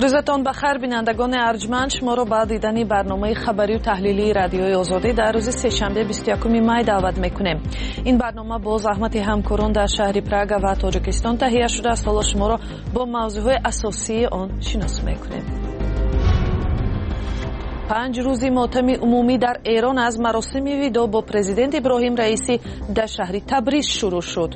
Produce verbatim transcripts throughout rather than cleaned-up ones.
روزتان بخیر بینندگان ارجمند، شما را به دیدن برنامه خبری و تحلیلی رادیوی آزادی در روز سه‌شنبه بیست و یکم می دعوت میکنیم. این برنامه با زحمت همکاران در شهر پراگ و تاجیکستان تهیه شده است. حالا شما را با موضوعات اساسی آن شناس میکنیم. پنج روزی ماتم عمومی در ایران از مراسم ویدو با پرزیدنت ابراهیم رئیسی در شهر تبریز شروع شد.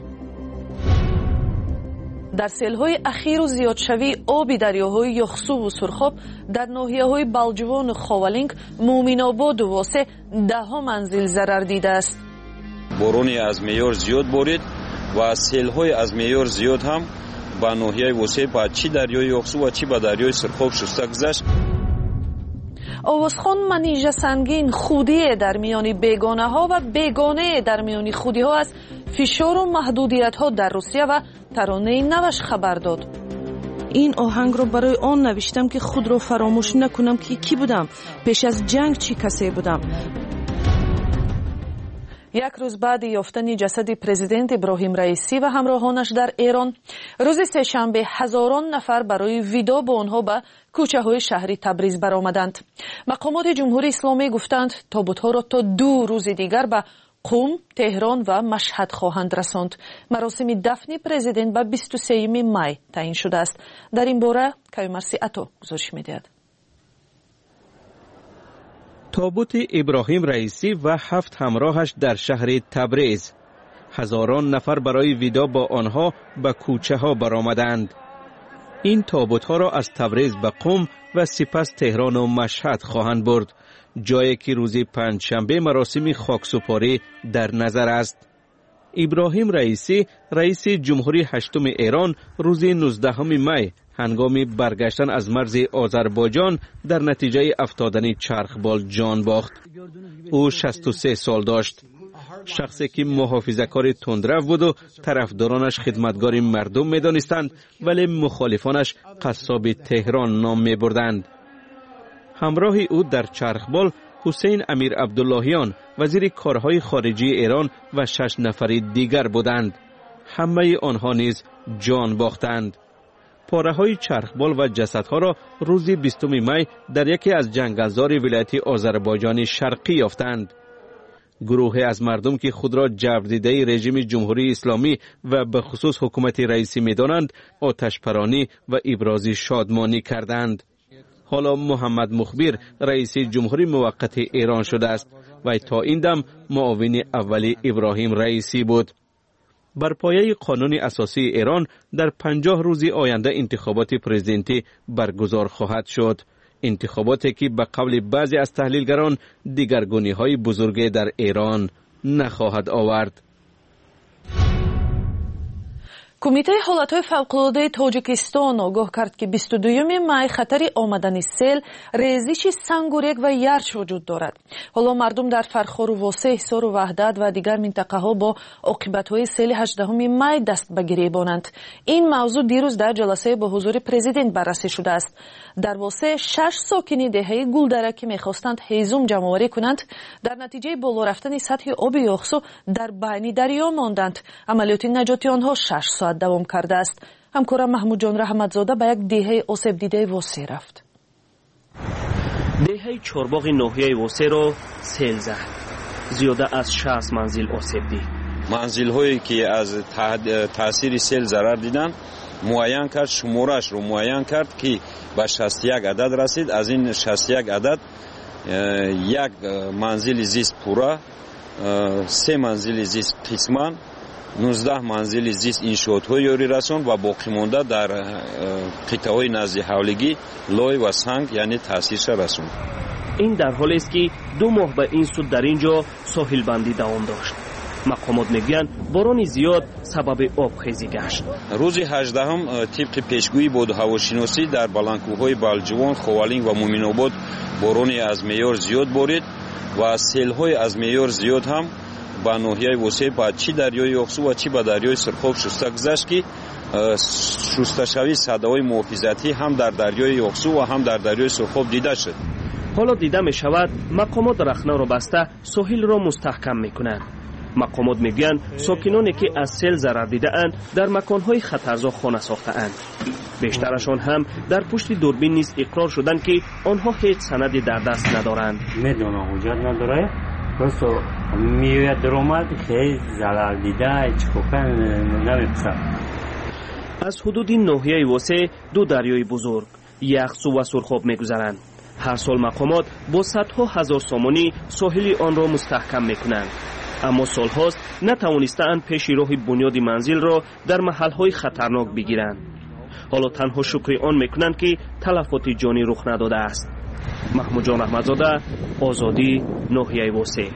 در سیل‌های اخیر و زیادشوی آب دریاهای یخسو و سرخاب در ناحیه‌های بلجوان و خاولینگ، مومن‌آباد و واسه ده‌ها منزل ضرر دیده است. بارانی از معیار زیاد بارید و سیل‌های از معیار زیاد هم به ناحیه واسه با چی دریای یخسو و چی با دریای سرخاب شسته گذشت. آوازخوان منیژه سنگین خودی در میان بیگانه ها و بیگانه در میان خودی ها از فشار و محدودیت ها در روسیه و ترانه نوش خبر داد. این آهنگ رو برای آن نوشتم که خود رو فراموش نکنم که کی بودم، پیش از جنگ چی کسی بودم. یک روز بعد یافتن جسد پرزیدنت ابراهیم رئیسی و همراهانش در ایران، روز سه‌شنبه هزاران نفر برای ویدا با آنها به کوچه های شهری تبریز برآمدند. مقامات جمهوری اسلامی گفتند تابوت‌ها را تا دو روز دیگر به قم، تهران و مشهد خواهند رساند. مراسم دفن پرزیدنت به بیست و سوم می تعیین شده است. در این باره کیومرثی عطا گزارش می‌دهد. تابوت ابراهیم رئیسی و هفت همراهش در شهر تبریز. هزاران نفر برای ویدا با آنها به کوچه ها برآمدند. این تابوت ها را از تبریز به قم و سپس تهران و مشهد خواهند برد، جایی که روز پنجشنبه مراسم خاکسپاری در نظر است. ابراهیم رئیسی رئیس جمهوری هشتم ایران روز نوزدهم می هنگام برگشتن از مرز آذربایجان در نتیجه افتادن چرخبال جان باخت. او شصت و سه سال داشت. شخصی که محافظه‌کار تندرو بود و طرفدارانش خدمتگار مردم می‌دانستند، ولی مخالفانش قصاب تهران نام می‌بردند. همراه او در چرخبال حسین امیر عبداللهیان وزیر کارهای خارجی ایران و شش نفر دیگر بودند. همه آنها نیز جان باختند. پاره‌های چرخبال و جسدها را روز بیستم می در یکی از جنگلزار ولایت آذربایجان شرقی یافتند. گروهی از مردم که خود را جبردیده رژیم جمهوری اسلامی و به خصوص حکومت رئیسی می‌دانند، آتش‌پرانی و ابراز شادمانی کردند. حالا محمد مخبر رئیس جمهوری موقت ایران شده است و تا این دم معاون اولی ابراهیم رئیسی بود. بر پایه قانون اساسی ایران در پنجاه روز آینده انتخابات پرزیدنتی برگزار خواهد شد. انتخاباتی که به قول بعضی از تحلیلگران دیگرگونی‌های بزرگی در ایران نخواهد آورد. کمیته حالتهای فوق‌العاده تاجیکستان آگاه کرد که بیست و دوم می خطر آمدن سیل، ریزش سنگ و ریگ و یرچ وجود دارد. حالا مردم در فرخار و واسه، حصار و وحدت و دیگر منطقه ها با عاقبت‌های سیل هجدهم می دست به گریبانند. این موضوع دیروز در جلسه با حضور پرزیدنت بررسی شده است. در واسه شش ساکنی دهه گلدره که می‌خواستند هیزم جمع‌آوری کنند، در نتیجه بالا رفتن سطح آب یخسو در بین دریا ماندند. عملیات نجاتی آنها شش ساعت دوام کرده است. همکارم محمود جان رحمتزاده به یک دهه آسیب دیده واسه رفت. دهه چارباغ ناحیه واسه را سیل زد. زیاده از شصت منزل آسیب دید. منزل هایی که از تاثیر سیل ضرر دیدن معین کرد، شمارش رو معین کرد که به شصت و یک عدد رسید. از این شصت و یک عدد یک منزل زیست پورا، سه منزل زیست قسمان، نوزده منزل زیست انشاءات های یاری رساند و باقی مانده در قطعه های نزد حولگی لای و سنگ یعنی تأثیرش رساند. این در حالی است که دو ماه به این سود در اینجا ساحل بندی دوام داشت. مقامات میگویند باران زیاد سبب آبخیزی گشت. روز هجدهم طبق پیشگویی بود هواشناسی در بلندکوه‌های بلجوان، خاولینگ و مومن‌آباد بارانی از معیار زیاد بارید و سیل‌های از معیار زیاد هم به ناحیه واسه با چی دریای یخسو و چی با دریای سرخاب شسته گذشت که شستشوی صداهای محافظتی هم در دریای یخسو و هم در دریای سرخاب دیده شد. حالا دیده می شود مقامات رخنه را بسته ساحل را مستحکم می کنند. مقامات میگویند ساکنانی که از سیل ضرر دیده‌اند در مکان‌های خطرزا خانه ساخته‌اند. بیشترشان هم در پشت دوربین نیز اقرار شدند که آنها هیچ سندی در دست ندارند. میدونم حجت نداره. просто میوه درآمد خیلی ضرر دیده چکوپن نمیپسند. از حدود ناحیه واسه دو دریای بزرگ یخسو و سرخاب میگذرند. هر سال مقامات با صدها هزار سامانی ساحل آن را مستحکم میکنند، اما سالهاست نتوانستند پیش راه بنیاد منزل را در محلهای خطرناک بگیرند. حالا تنها شکر آن میکنند که تلفات جانی رخ نداده است. محمود جان احمدزاده، آزادی، ناحیه واسه.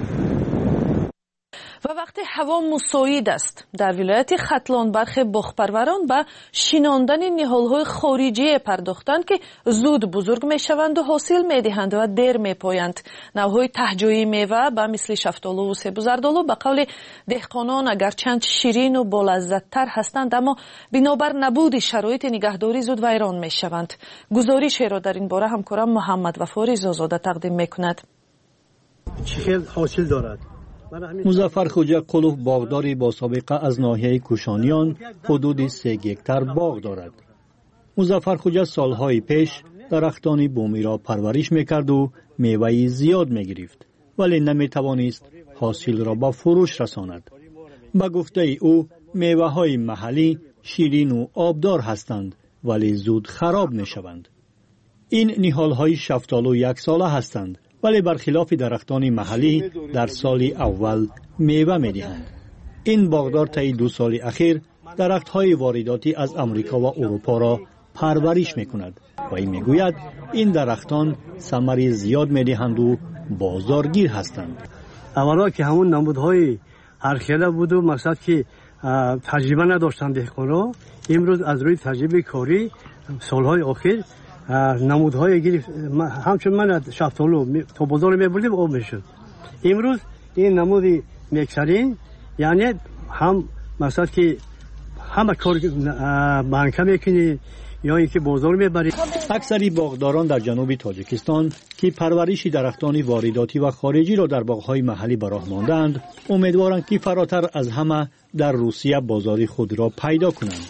و وقتی هوا مساعد است در ولایت ختلان برخی باغپروران به شیناندن نهال‌های خارجی پرداختند که زود بزرگ میشوند و حاصل میدهند و دیر میپایند. نوعهای تهجویی میوه به مثل شفتالو و سیب و زردالو به قول دهقانان اگرچند شیرین و بالذت‌تر هستند، اما بنابر نبود شرایط نگهداری زود ویران میشوند. گزارشی را در این باره همکارم محمد وفا رضازاده تقدیم میکند. چه خیلی حاصل دارد؟ مظفر خوجا قلوف باغداری با سابقه از ناحیه کوشانیان حدود سه هکتار باغ دارد. مظفر خوجا سالهای پیش درختان بومی را پرورش میکرد و میوه زیاد میگرفت، ولی نمیتوانست حاصل را با فروش رساند. به گفته او میوه های محلی شیرین و آبدار هستند ولی زود خراب میشوند. این نهال های شفتالو یک ساله هستند ولی برخلاف درختان محلی در سال اول میوه میدهند. این باغدار طی دو سال اخیر درخت‌های وارداتی از امریکا و اروپا را پرورش میکند و این میگوید این درختان ثمر زیاد میدهند و بازارگیر هستند. اولا که همون نمودهای هرخیله بود و مقصد که تجربه نداشتند دهقانا، امروز از روی تجربه کاری سالهای اخیر نمودهای گرفت. همچون من شفتالو تا بازار میبردیم آب میشد. امروز این نمودی میکسرین، یعنی هم مقصد که همه کار بانکه میکنی یا اینکه بازار میبری. اکثری باغداران در جنوب تاجیکستان که پرورش درختان وارداتی و خارجی را در باغهای محلی به راه ماندند، امیدوارند که فراتر از همه در روسیه بازاری خود را پیدا کنند.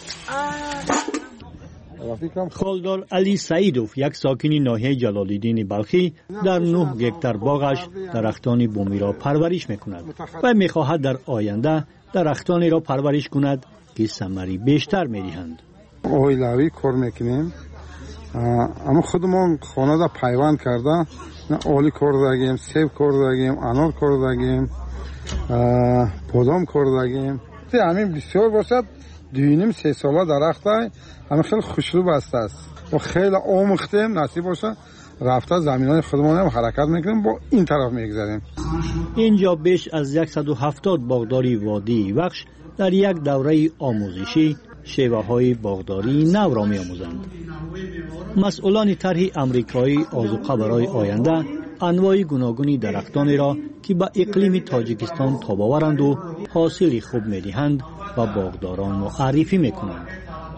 خالدار علی سعیدوف، یک ساکن ناحیه جلال‌الدین بلخی، در نه هکتار باغش درختان بومی را پرورش میکند و میخواهد در آینده درختانی را پرورش کند که ثمری بیشتر میدهند. اویلاوی کار میکنیم، اما خودمون خانه را پیوند کرده، آلی کار داریم، سیب کار داریم، انار کار داریم، بادام کار داریم. همین بسیار باشد دوینیم سه ساله درخت های همه خیلی خوشرو بسته است و خیلی آموختیم. نصیب باشه رفته زمینای خودمون هم حرکت میکنیم، با این طرف میگذاریم. اینجا بیش از صد و هفتاد باغداری وادی بخش در یک دوره آموزشی شیوه های باغداری نو را می آموزند. مسئولان طرح امریکایی آذوقه برای آینده انواع گوناگونی درختانی را که به اقلیم تاجیکستان تاب آورند و حاصل خوب میدهند و باغداران معرفی میکنند.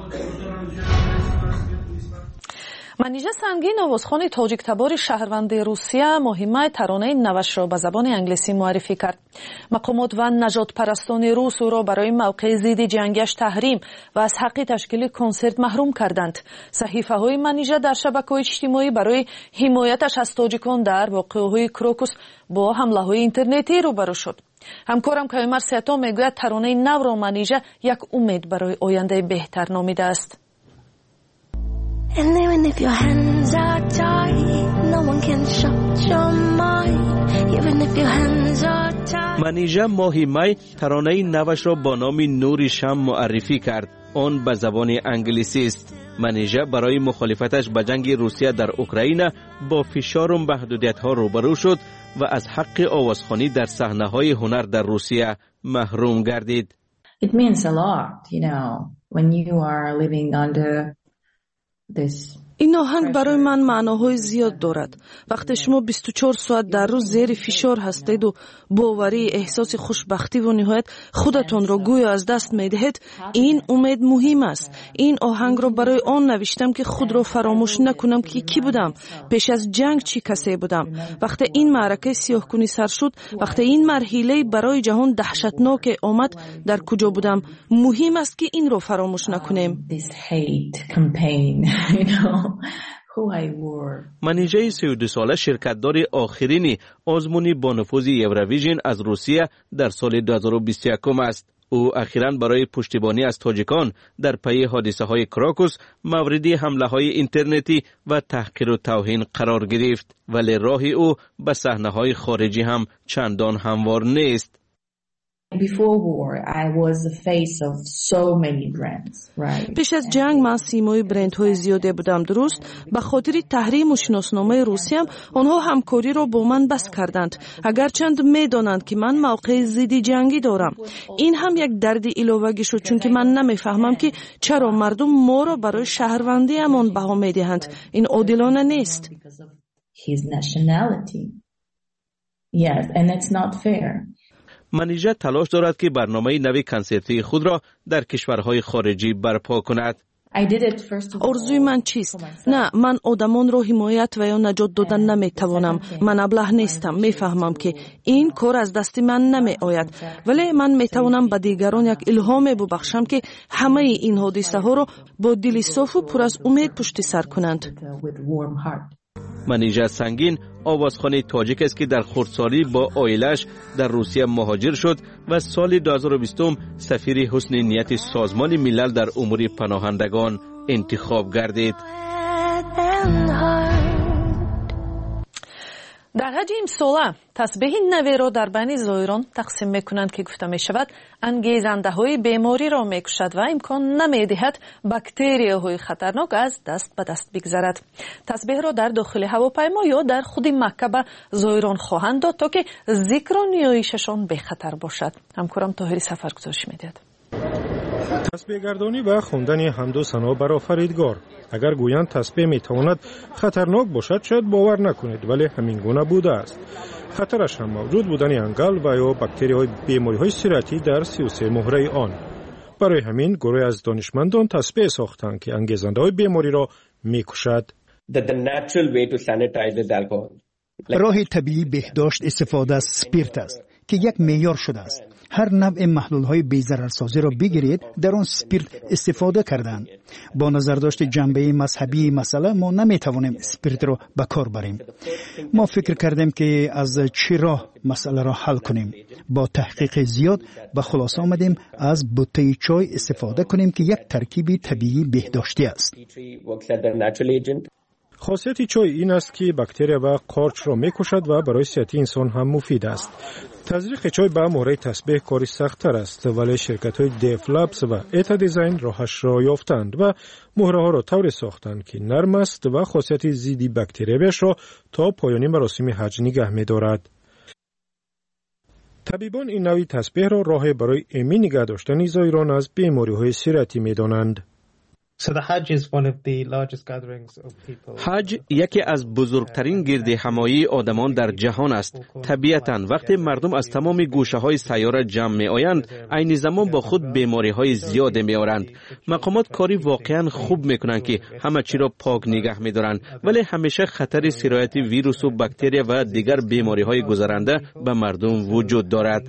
منیژه سنگین، آوازخوان تاجیک تبار شهروند روسیه، مهمه ترانه نوش را به زبان انگلیسی معرفی کرد. مقامات و نجات پرستان روس او را برای موقع ضد جنگش تحریم و از حق تشکیل کنسرت محروم کردند. صحیفه های منیژه در شبکه‌های اجتماعی برای حمایتش از تاجیکان در واقعه‌های کروکوس با حمله های اینترنتی روبرو شد. همکارم کایمر سیاتا میگوید ترانه نو را منیژه یک امید برای آینده بهتر نامیده است. And even if your hands are tied, no one can shut your mind. Even if your hands are tied. منیژه ماهی می ترانه نوش را با نام نور شم معرفی کرد. آن به زبان انگلیسی است. منیژه برای مخالفتش به جنگ روسیه در اوکراین با فشار و محدودیت‌ها روبرو شد و از حق آوازخوانی در صحنه‌های هنر در روسیه محروم گردید. It means a lot, you know, when you are living under this این آهنگ برای من معناهای زیاد دارد. وقتی شما بیست و چهار ساعت در روز زیر فشار هستید و باوری احساس خوشبختی و نهایت خودتان را گویا از دست میدهید، این امید مهم است. این آهنگ را برای آن نوشتم که خود را فراموش نکنم که کی بودم، پیش از جنگ چی کسی بودم، وقتی این معرکه سیاه‌کنی سر شد، وقتی این مرحله برای جهان دهشتناک آمد، در کجا بودم. مهم است که این را فراموش نکنیم. منیژه سی و دو ساله شرکتدار آخرین آزمون با نفوذ یورویژن از روسیه در سال دو هزار و بیست و یک است. او اخیراً برای پشتیبانی از تاجیکان در پی حادثه های کراکوس مورد حمله های اینترنتی و تحقیر و توهین قرار گرفت، ولی راه او به صحنه های خارجی هم چندان هموار نیست. پیش از جنگ من سیمای برندهای زیاده بودم. درست به خاطر تحریم و شناسنامه روسیه آنها همکاری را با من بس کردند، اگرچند میدانند که من موقع ضد جنگی دارم. این هم یک درد علاوه شد، چون که من نمیفهمم که چرا مردم ما را برای شهروندی امان بها میدهند. این عادلانه نیست. Yes, and it's not fair. منیژه تلاش دارد که برنامه نوی کنسرتی خود را در کشورهای خارجی برپا کند. آرزوی من چیست؟ نه، من آدمان را حمایت و یا نجات دادن نمیتوانم. من ابله نیستم. میفهمم که این کار از دست من نمی آید، ولی من میتوانم به دیگران یک الهام ببخشم که همه این حادثه ها را با دل صاف و پر از امید پشت سر کنند. منیژه سنگین آوازخوان تاجیک است که در خردسالی با عائله‌اش در روسیه مهاجر شد و سال دو هزار و بیست سفیر حسن نیت سازمان ملل در امور پناهندگان انتخاب گردید. در حج امساله تسبیح نوی را در بین زائران تقسیم میکنند که گفته می شود انگیزنده های بیماری را میکشد و امکان نمیدهد باکتریاهای خطرناک از دست به دست بگذرد. تسبیح را در داخل هواپیما یا در خود مکه به زائران خواهند داد تا که ذکر و نیایششان به خطر باشد. همکارم طاهری سفر گزارش میدهد. تسبیح گردانی و خواندن حمد و ثنا بر آفریدگار. اگر گویند تسبیح میتواند خطرناک باشد شاید باور نکنید، ولی همین گونه بوده است. خطرش هم موجود بودن انگل و یا باکتری‌های بیماری‌های سیرتی در سی و سه مهره آن. برای همین گروه از دانشمندان تسبیح ساختند که انگیزنده‌های بیماری را میکشد. راه طبیعی بهداشت استفاده از اسپریت است که یک معیار شده است. هر نوع محلول‌های بی‌ضررسازی را بگیرید در آن اسپریت استفاده کردند. با نظر داشت جنبه مذهبی مسئله ما نمی‌توانیم اسپریت را به کار بریم. ما فکر کردیم که از چه راه مسئله را حل کنیم. با تحقیق زیاد به خلاصه آمدیم از بوته چای استفاده کنیم که یک ترکیب طبیعی بهداشتی است. خاصیت چای این است که باکتریا و قارچ را می‌کشد و برای صحت انسان هم مفید است. تزریق چای به مهره تسبیح کاری سخت‌تر است، ولی شرکت‌های دیف لابس و ایتا دیزاین راهش را یافتند و مهره‌ها را طوری ساختند که نرم است و خاصیت ضد باکتریایش را تا پایان مراسم حج نگه می‌دارد. طبیبان این نوع تسبیح را راه برای امن نگه داشتن زائران از بیماری‌های سیرتی می‌دانند. حج یکی از بزرگترین گرد همایی آدمان در جهان است. طبیعتاً وقتی مردم از تمام گوشه‌های سیاره جمع می آیند، عین زمان با خود بیماری‌های زیاد می آورند. مقامات کاری واقعاً خوب می کنند که همه چی را پاک نگه می دارند، ولی همیشه خطر سرایت ویروس و باکتریا و دیگر بیماری‌های گذرنده به مردم وجود دارد.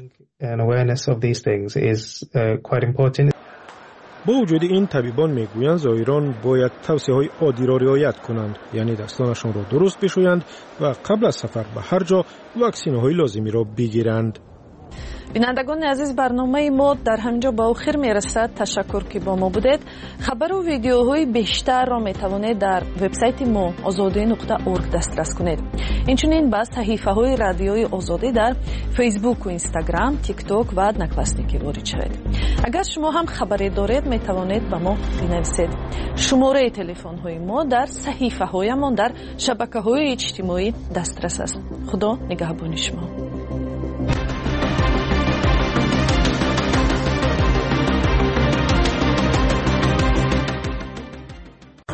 با وجود این طبیبان میگویند زائران باید توصیه‌های عادی را رعایت کنند، یعنی دستانشان را درست بشویند و قبل از سفر به هر جا واکسین‌های لازمی را بگیرند. بینندگان عزیز، برنامه ما در همینجا به آخر میرسد. تشکر که با ما بودید. خبر و ویدیوهای بیشتر را میتوانید در وبسایت ما آزادی نقطه اورگ دسترس کنید. اینچنین به صحیفه های رادیوی آزادی در فیسبوک و اینستاگرام، تیک تاک و نکلاسنیکی وارد شوید. اگر شما هم خبری دارید میتوانید به ما بنویسید. شماره تلفن های ما در صحیفه هایمان در شبکه های اجتماعی دسترس است. خدا نگهبان شما.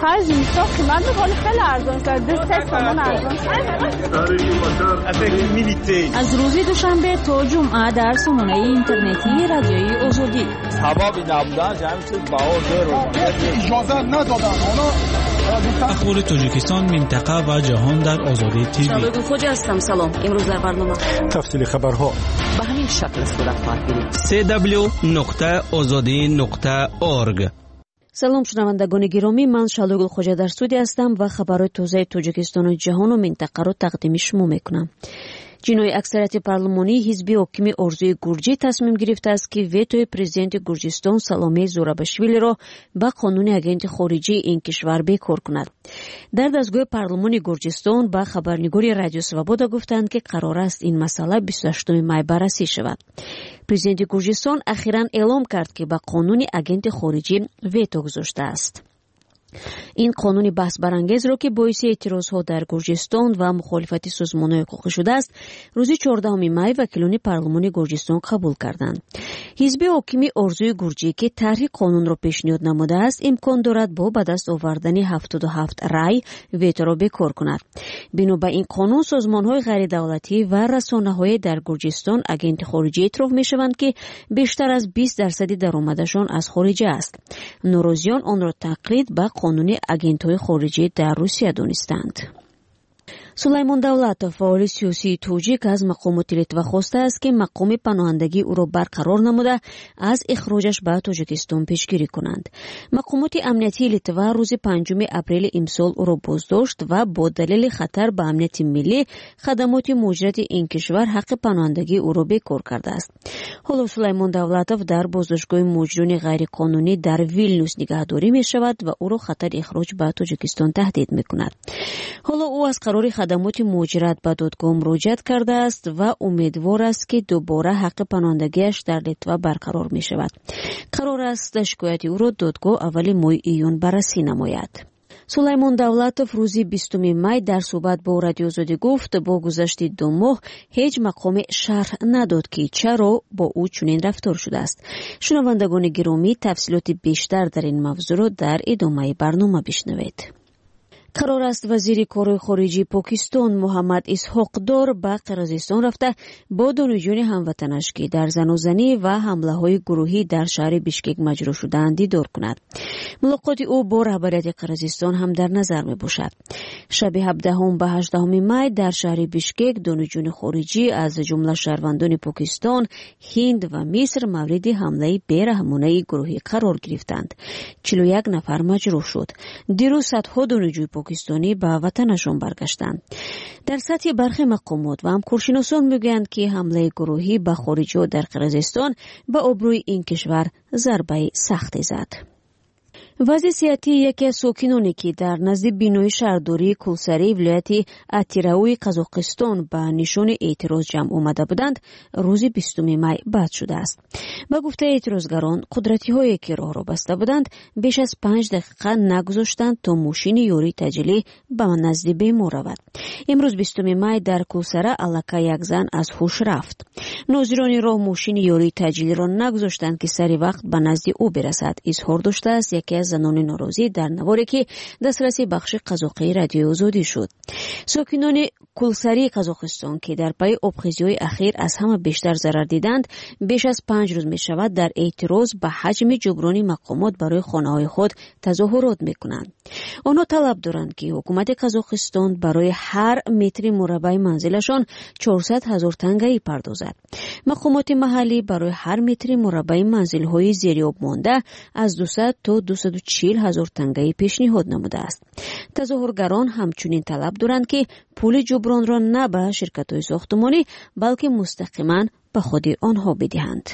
خرج میساخت قیمت ولی خیلی ارزان شد. دو سه تومن ارزان شد. از روز دوشنبه تا جمعه در سامانه اینترنتی رادیوی آزادی. سببی نبودن جمع شد بهار رو اجازه ندادن. اخبار تاجیکستان، منطقه و جهان در آزادی تیوی. شالوگل خوجا هستم. سلام. امروز در برنامه تفصیل خبرها به همین شکل صورت خواهد گرفت. سی دبلیو نقطه آزادی نقطه اورگ. سلام شنوندگان گرامی، من شالوگل خوجا در استودیو هستم و خبرهای تازه تاجیکستان و جهان و منطقه رو تقدیم شما میکنم. جنوی اکثریت پارلمانی حزبی حاکم ارزوی گورجی تصمیم گرفته است که ویتوی پرزیدنت گورجستان سالومه زوراباشویلی را به قانون اگنت خارجی این کشور بکار کند. در دستگاه پارلمان گورجستان به خبرنگاری رادیو سوابودا گفتند که قرار است این مسئله بیست و هشتم می بررسی شود. پرزیدنت گورجستان اخیراً اعلام کرد که به قانون اگنت خارجی ویتو گذاشته است. این قانون بحث برانگیز را که باعث اعتراضها در گورجستان و مخالفت سازمان‌های حقوقی شده است، روز چهاردهم می وکیلان پارلمان گورجستان قبول کردند. حزب حاکم ارزوی گورجی که طرح قانون را پیشنهاد نموده است، امکان دارد با به دست آوردن هفتاد و هفت رای ویتو را بکار کند. بنا به این قانون سازمان‌های غیر دولتی و رسانه‌های در گورجستان اگنت خارجی اعتراف می‌شوند که بیشتر از بیست درصد درآمدشان از خارج است. نوروزیان آن را تقلید به قانون اگنت‌های خارجی در روسیه دانستند. سلیمان دولتов فعال سیاسی توجیک از مقامات لیتوا خواسته است که مقام پناهندگی او را برقرار نموده از اخراجش به تاجیکستان پیشگیری کنند. مقامات امنیتی لیتوا روز پنجم اپریل امسال او را بازداشت و با دلیل خطر به امنیت ملی خدمات مجرد این کشور حق پناهندگی او را بکار کرده است. حالا سلیمان دولتов در بازداشتگاه مجرم غیرقانونی در ویلنیوس نگهداری می شود و او را خطر اخراج به تاجیکستان تهدید می کند. حالا او از قرار خدمات مجرد به دادگاه مراجعت کرده است و امیدوار است که دوباره حق پناهندگیش در لیتوا برقرار می شود. قرار است شکایت او را دادگاه اول ماه ایون بررسی نماید. سلیمان دولتов روز بیستم می در صحبت با رادیو آزادی گفت با گذشت دو ماه هیچ مقام شرح نداد که چرا با او چنین رفتار شده است. شنوندگان گرامی، تفصیلات بیشتر در این موضوع را در ادامه برنامه بشنوید. قرار است وزیر کار خارجی پاکستان محمد اسحاق دار به قرقیزستان رفته با دانشجویان هموطنش که در زناشویی و حمله های گروهی در شهر بیشکک مجروح شدند دیدار کند. ملاقات او با رهبریت قرقیزستان هم در نظر می باشد. شب هفدهم به هجدهم می در شهر بیشکک دانشجویان خارجی از جمله شهروندان پاکستان، هند و مصر مورد حمله بیرحمانه گروهی قرار گرفتند. چهل و یک نفر مجروح شد. دیروز صدها دانشجوی پاکستانی به وطنشان برگشتند. در سطح برخی مقامات و همکارشناسان میگویند که حمله گروهی به خارجی‌ها در قرقیزستان به آبروی این کشور ضربه سختی زد. وضع صحتی یکی از ساکنانی که در نزد بینای شهرداری کولساری ولایت اتیراوی قزاقستان به نشان اعتراض جمع آمده بودند روز بیستم می بد شده است. به گفته اعتراضگران، قدرتی هایی که راه را بسته بودند بیش از پنج دقیقه نگذاشتند تا ماشین یوری تجلی به نزد بیمار رود. امروز بیستم می در کولساره الکا یک زن از هوش رفت. ناظران راه ماشین یوری تجلی را نگذاشتند که سری وقت به نزد او برسد. اظهار داشته است یکی از زنان ناراضی در نواری که دسترسی بخش قزاقی رادیو آزادی شد. ساکنان کولساری قزاقستان که در پی آبخیزی‌های اخیر از همه بیشتر ضرر دیدند، بیش از پنج روز می شود در اعتراض به حجم جبرانی مقامات برای خانه‌های خود تظاهرات می کنند. آنها طلب دارند که حکومت قزاقستان برای هر متر مربع منزلشان چهارصد هزار تنگه پردازد. مقامات محلی برای هر متر مربع منزل‌های زیرآب مانده از دویست تا دویست و چهل هزار تنگه پیشنهاد نموده است. تظاهرگران همچنین طلب دارند که پول جبران را نه به شرکت‌های ساختمانی بلکه مستقیما به خود آنها بدهند.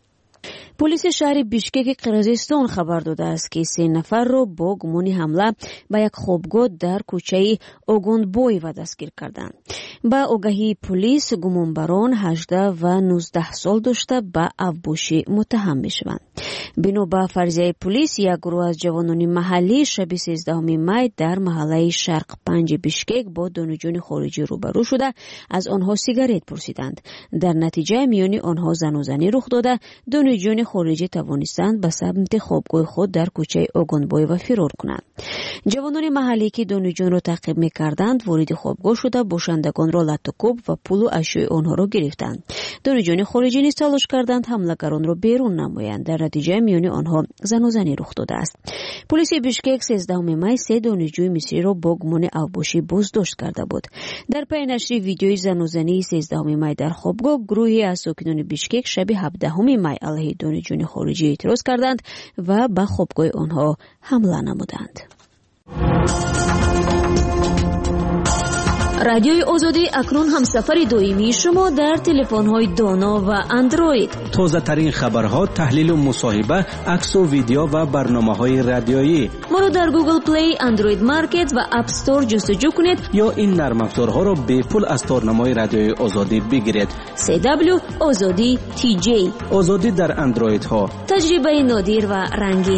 پلیس شهر بیشکک قرقیزستان خبر داده است که سه نفر را با گمان حمله به یک خوابگاه در کوچه اوگونبوی و دستگیر کردند. با آگاهی پلیس گمانبران هجده و نوزده سال داشته به افباشی متهم می‌شوند. بنا به فرضیه پلیس یک گروه از جوانان محلی شب سیزدهم می در محله شرق پنج بیشکک با دانشجویان خارجی روبرو شده از آنها سیگارت پرسیدند. در نتیجه میان آنها زن و زنی رخ داده. دانشجویان خارجی توانستند به سمت خوابگاه خود در کوچه اوگانبای و فرار کنند. جوانان محلی که دانشجویان را تعقیب می‌کردند وارد خوابگاه شده باشندگان را لطوکوب و پول و اشیاء آنها را گرفتند. دانشجویان خارجی نیز تلاش کردند حمله‌گران را بیرون نمایند. در نتیجه میان آنها زن و زنی رخ داده است. پلیس بیشکک سیزدهم می سه دانشجوی مصری را با گمان اوباشی بازداشت کرده بود. در پی نشر ویدیوی زن و زنی سیزدهم می در خوابگاه گروهی از ساکنان بیشکک شب هفدهم می علیه دانشجویان خارجی اعتراض کردند و به خوابگاه آنها حمله نمودند. رادیوی آزادی اکنون همسفر دائمی شما در تلفن‌های دانا و اندروید. تازه ترین خبرها، تحلیل و مصاحبه، عکس و ویدیو و برنامه‌های رادیویی. ما را در گوگل پلی، اندروید مارکت و اپ استور جستجو کنید یا این نرم افزارها را به پول از تارنمای رادیوی آزادی بگیرید. سی دبلیو آزادی تی جی. آزادی در اندروید ها. تجربه نادر و رنگین.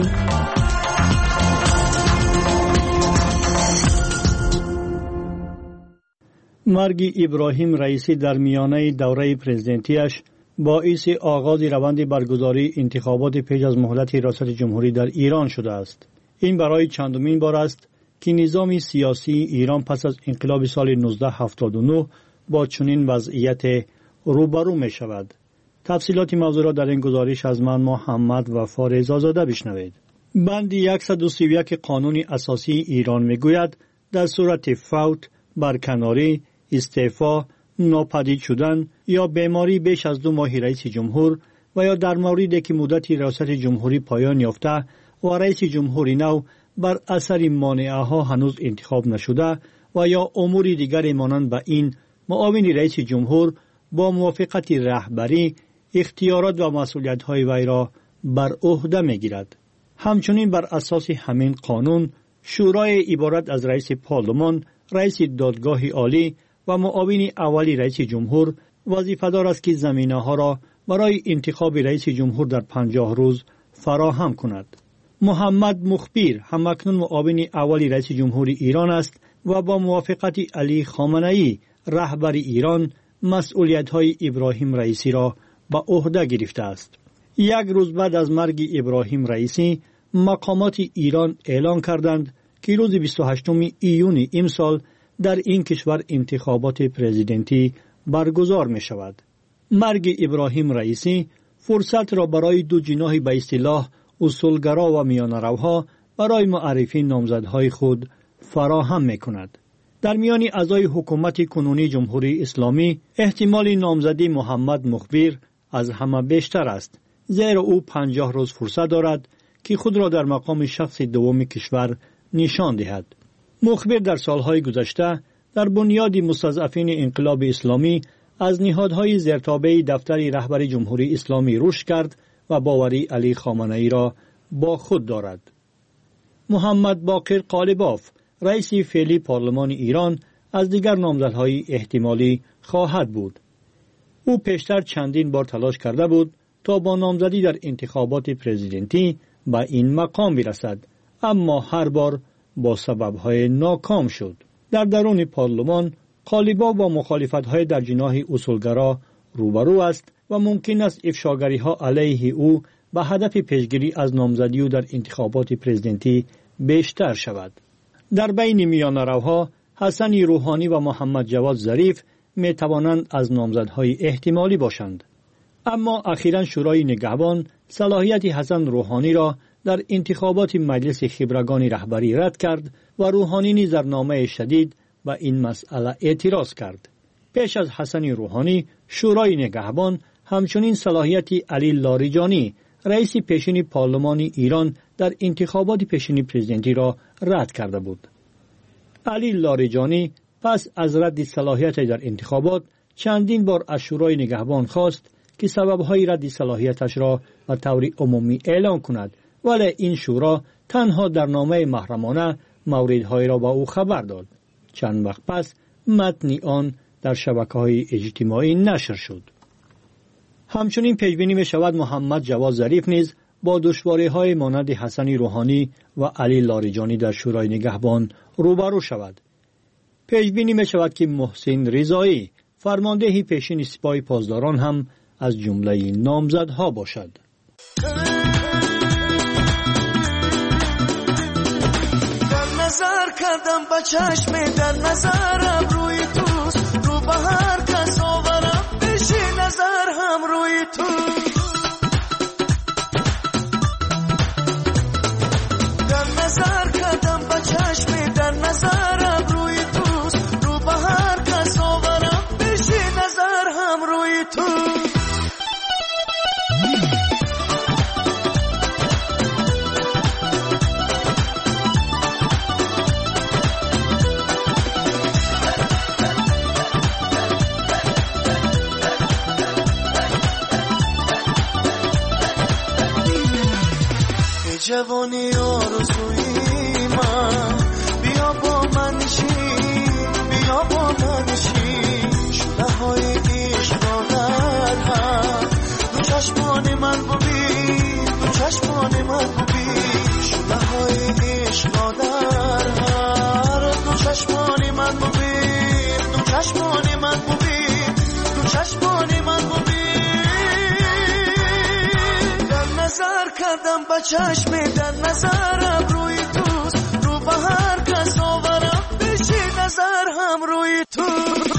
مرگ ابراهیم رئیسی در میانه دوره پرزیدنتیش باعث آغاز روند برگزاری انتخابات پیش از مهلت ریاست جمهوری در ایران شده است. این برای چندمین بار است که نظام سیاسی ایران پس از انقلاب سال نوزده هفتاد و نه با چنین وضعیت روبرو می شود. تفصیلات موضوع را در این گزارش از من محمد وفا رضازاده بشنوید. بند صد و سی و یک قانون اساسی ایران می گوید در صورت فوت، برکناری، استعفا، ناپدید شدن یا بیماری بیش از دو ماه رئیس جمهور و یا در موردی که مدت ریاست جمهوری پایان یافته و رئیس جمهوری نو بر اثر مانعه ها هنوز انتخاب نشده و یا امور دیگر مانند به این، معاون رئیس جمهور با موافقت رهبری اختیارات و مسئولیت های وی را بر عهده می گیرد. همچنین بر اساس همین قانون شورای عبارت از رئیس پارلمان، رئیس دادگاه عالی و معاون اولی رئیس جمهور وظیفه‌دار است که زمینه ها را برای انتخاب رئیس جمهور در پنجاه روز فراهم کند. محمد مخبر همکنون معاون اولی رئیس جمهور ایران است و با موافقت علی خامنه‌ای رهبر ایران مسئولیت‌های ابراهیم رئیسی را به عهده گرفته است. یک روز بعد از مرگ ابراهیم رئیسی مقامات ایران اعلام کردند که روز بیست و هشتم ایون امسال در این کشور انتخابات پرزیدنتی برگزار می شود. مرگ ابراهیم رئیسی فرصت را برای دو جناح به اصطلاح اصولگرا و میانه‌روها برای معرفی نامزدهای خود فراهم می کند. در میان اعضای حکومت کنونی جمهوری اسلامی احتمال نامزدی محمد مخبر از همه بیشتر است، زیرا او پنجاه روز فرصت دارد که خود را در مقام شخص دوم کشور نشان دهد. مخبر در سالهای گذشته در بنیاد مستضعفین انقلاب اسلامی از نهادهای زیرتابع دفتر رهبر جمهوری اسلامی رشد کرد و باوری علی خامنه‌ای را با خود دارد. محمد باقر قالباف رئیس فعلی پارلمان ایران از دیگر نامزدهای احتمالی خواهد بود. او پیشتر چندین بار تلاش کرده بود تا با نامزدی در انتخابات پرزیدنتی به این مقام برسد، اما هر بار با سببهای ناکام شد. در درون پارلمان قالباف با مخالفت‌های در جناح اصولگرا روبرو است و ممکن است افشاگری‌ها علیه او به هدف پیشگیری از نامزدی او در انتخابات پرزیدنتی بیشتر شود. در بین میانه‌روها حسن روحانی و محمد جواد ظریف می توانند از نامزدهای احتمالی باشند، اما اخیراً شورای نگهبان صلاحیت حسن روحانی را در انتخابات مجلس خبرگان رهبری رد کرد و روحانی نیز در نامه شدید به این مسئله اعتراض کرد. پیش از حسن روحانی شورای نگهبان همچنین صلاحیت علی لاریجانی رئیس پیشین پارلمان ایران در انتخابات پیشین پرزیدنتی را رد کرده بود. علی لاریجانی پس از رد صلاحیت در انتخابات چندین بار از شورای نگهبان خواست که سببهای رد صلاحیتش را به طور عمومی اعلام کند، ولی این شورا تنها در نامه محرمانه موردهای را با او خبر داد. چند وقت پس متن آن در شبکه‌های اجتماعی نشر شد. همچنین پیشبینی می شود محمد جواد ظریف نیز با دشواری‌های مانند حسن روحانی و علی لاریجانی در شورای نگهبان روبرو شود. پیشبینی می شود که محسن رضایی فرمانده پیشین سپاه پاسداران هم از جمله نامزدها باشد. در نظر کردم با چشم در نظرم روی توست، رو به هر کس آورم پیش نظر هم روی توست. در نظر کردم با چشم در نظرم روی توست، رو به هر کس آورم پیش نظر هم روی توست. جوانی آرزوی من بیا با من شین، بیا با من شین، شده های عشق را در هم دو چشمان من ببین، دو چشمان من ببین، شده های عشق را در هم دو چشمان من ببین، دو چشمان من ببین، دو چشمان من ببین. نظر کردم با چشم در نظرم روی توست، رو به هر کس آورم پیش نظر هم روی توست.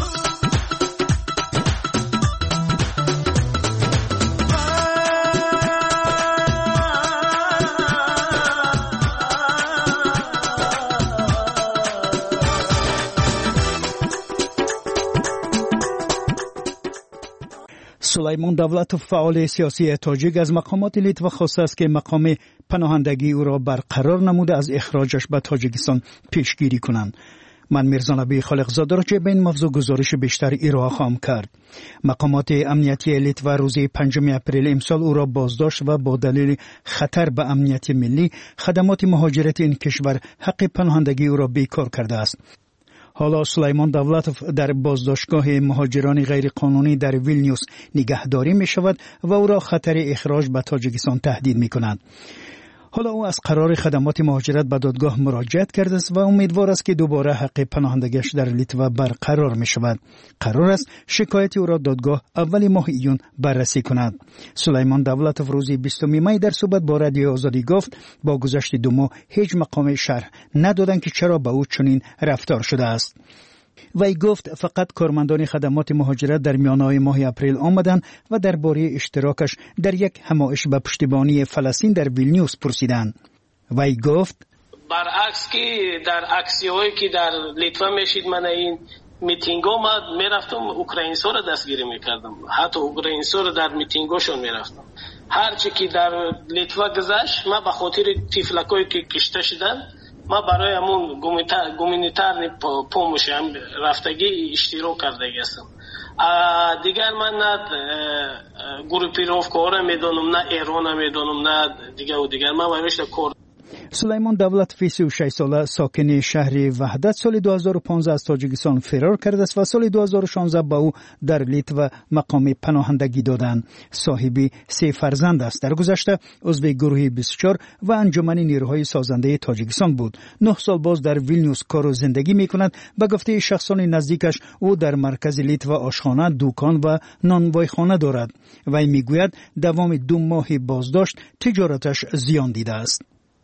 سلیمان دولتوف فعال سیاسی تاجیک از مقامات لیتوا خواسته است که مقام پناهندگی او را برقرار نموده از اخراجش به تاجیکستان پیشگیری کنند. من میرزا نبی خالقزاده را که به این موضوع گزارش بیشتر ارائه خواهم کرد. مقامات امنیتی لیتوا روز پنجم اپریل امسال او را بازداشت و با دلیل خطر به امنیت ملی خدمات مهاجرت این کشور حق پناهندگی او را بیکار کرده است. حالا سلیمان دولتوف در بازداشتگاه مهاجران غیرقانونی در ویلنیوس نگهداری می شود و او را خطر اخراج به تاجیکستان تهدید می کند. حالا او از قرار خدمات مهاجرت به دادگاه مراجعت کرده است و امیدوار است که دوباره حق پناهندگیش در لیتوا برقرار می شود. قرار است شکایت او را دادگاه اول ماه ایون بررسی کند. سلیمان دولتوف روز بیستم می در صحبت با رادیو آزادی گفت با گذشت دو ماه هیچ مقام شرح ندادند که چرا به او چنین رفتار شده است. وی گفت فقط کارمندان خدمات مهاجرت در میانه ماه اپریل آمدند و درباره اشتراکش در یک همایش به پشتیبانی فلسطین در ویلنیوس پرسیدند. وی گفت برعکس که در اکسی‌هایی که در لیتوا میشید من این میتینگ‌ها ما میرفتم اوکراینس‌ها را دستگیری میکردم، حتی اوکراینس‌ها را در میتینگ‌هاشون میرفتم. هرچی که در لیتوا گذشت ما به خاطر تیفلکایی که کشته شدن ما برای همون گومینیترنی پومش هم رفتگی اشتراک کرده هستم. دیگر من نه گروپیروفکا را میدونم، نه ایران میدونم، نه دیگر و دیگر من باید کار. سلیمان دولتوف سی و شش ساله ساکن شهر وحدت سال دو هزار و پانزده از تاجیکستان فرار کرده است و سال دو هزار و شانزده با او در لیتوا مقام پناهندگی دادند. صاحب سه فرزند است. در گذشته عضو گروه بیست و چهار و انجمن نیروهای سازنده تاجیکستان بود. نه سال باز در ویلنیوس کار و زندگی می کند. به گفته شخصان نزدیکش او در مرکز لیتوا آشخانه، دکان و نانوایخانه دارد. وی میگوید دوام دو ماه بازداشت تجارتش زیان دیده است.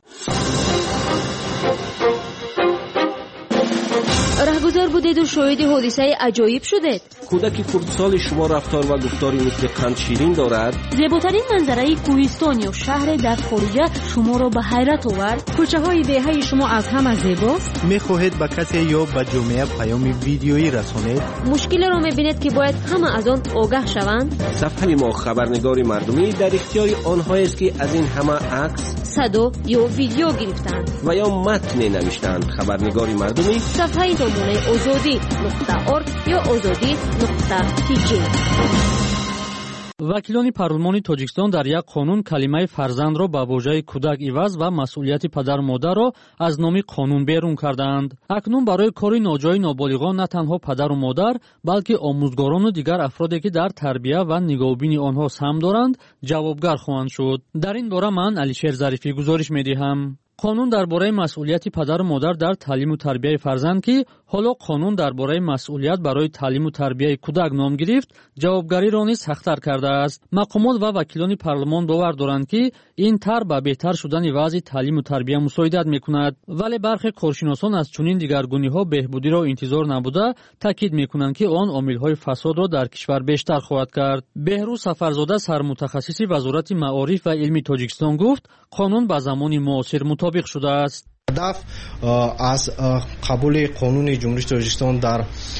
رهگذر بودید و شاهد حادثه عجایب شدید. کودک خردسال شما رفتار و گفتاری مثل قند شیرین دارد. زیباترین منظره کوهستانی و شهر در خارجه شما را به حیرت آورد. کوچه های دهه شما از همه زیباست. می خواهید به کسی یا به جامعه پیام ویدیویی رسانید؟ مشکل را می بینید که باید همه از آن آگاه شوند. صفحه ما خبرنگاری مردمی در اختیار آنهایی است که از این همه عکس، صدا یا ویدیو گرفتند و یا متن نوشتند. خبرنگاری مردمی صفحه نمونه آزادی نقطه ارگ یا آزادی نقطه تی جی. вакилони парлумони тоҷикистон дар як қонун калимаи фарзандро ба воҷаи кӯдак иваз ва масъулияти падару модарро аз номи қонун берун карданд. акнун барои кори ноҷои ноболиғон на танҳо падару модар, балки омӯзгорону дигар афроде ки дар тарбия ва нигоҳубини онҳо сам доранд, ҷавобгар хоҳанд шуд. дар ин бора ман Алишер Зарифӣ гузориш медиҳам. қонун дар бораи масъулияти падару модар дар таълиму тарбияи фарзанд ки ҳоло қонун дар бораи масъулият барои таълиму тарбияи кӯдак ном гирифт, ҷавобгариро низ сахттар кардааст. мақомот ва вакилони парлумон бовар доранд ки ин тар ба беҳтар шудани вазъи таълиму тарбия мусоидат мекунад, вале бархе коршиносон аз чунин дигаргуниҳо беҳбудиро интизор набуда таъкид мекунанд ки он омилҳои фасодро дар кишвар бештар хоҳад кард. беҳрӯз Сафарзода, сармутахассиси Вазорати маориф ва илми Тоҷикистон гуфт, қонун ба замони муосир мутобиқ шудааст. ҳадаф аз қабули қонуни ҷумҳурии Тоҷикистон дар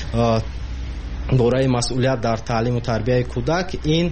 бораи масъулият дар таълиму тарбияи кӯдак ин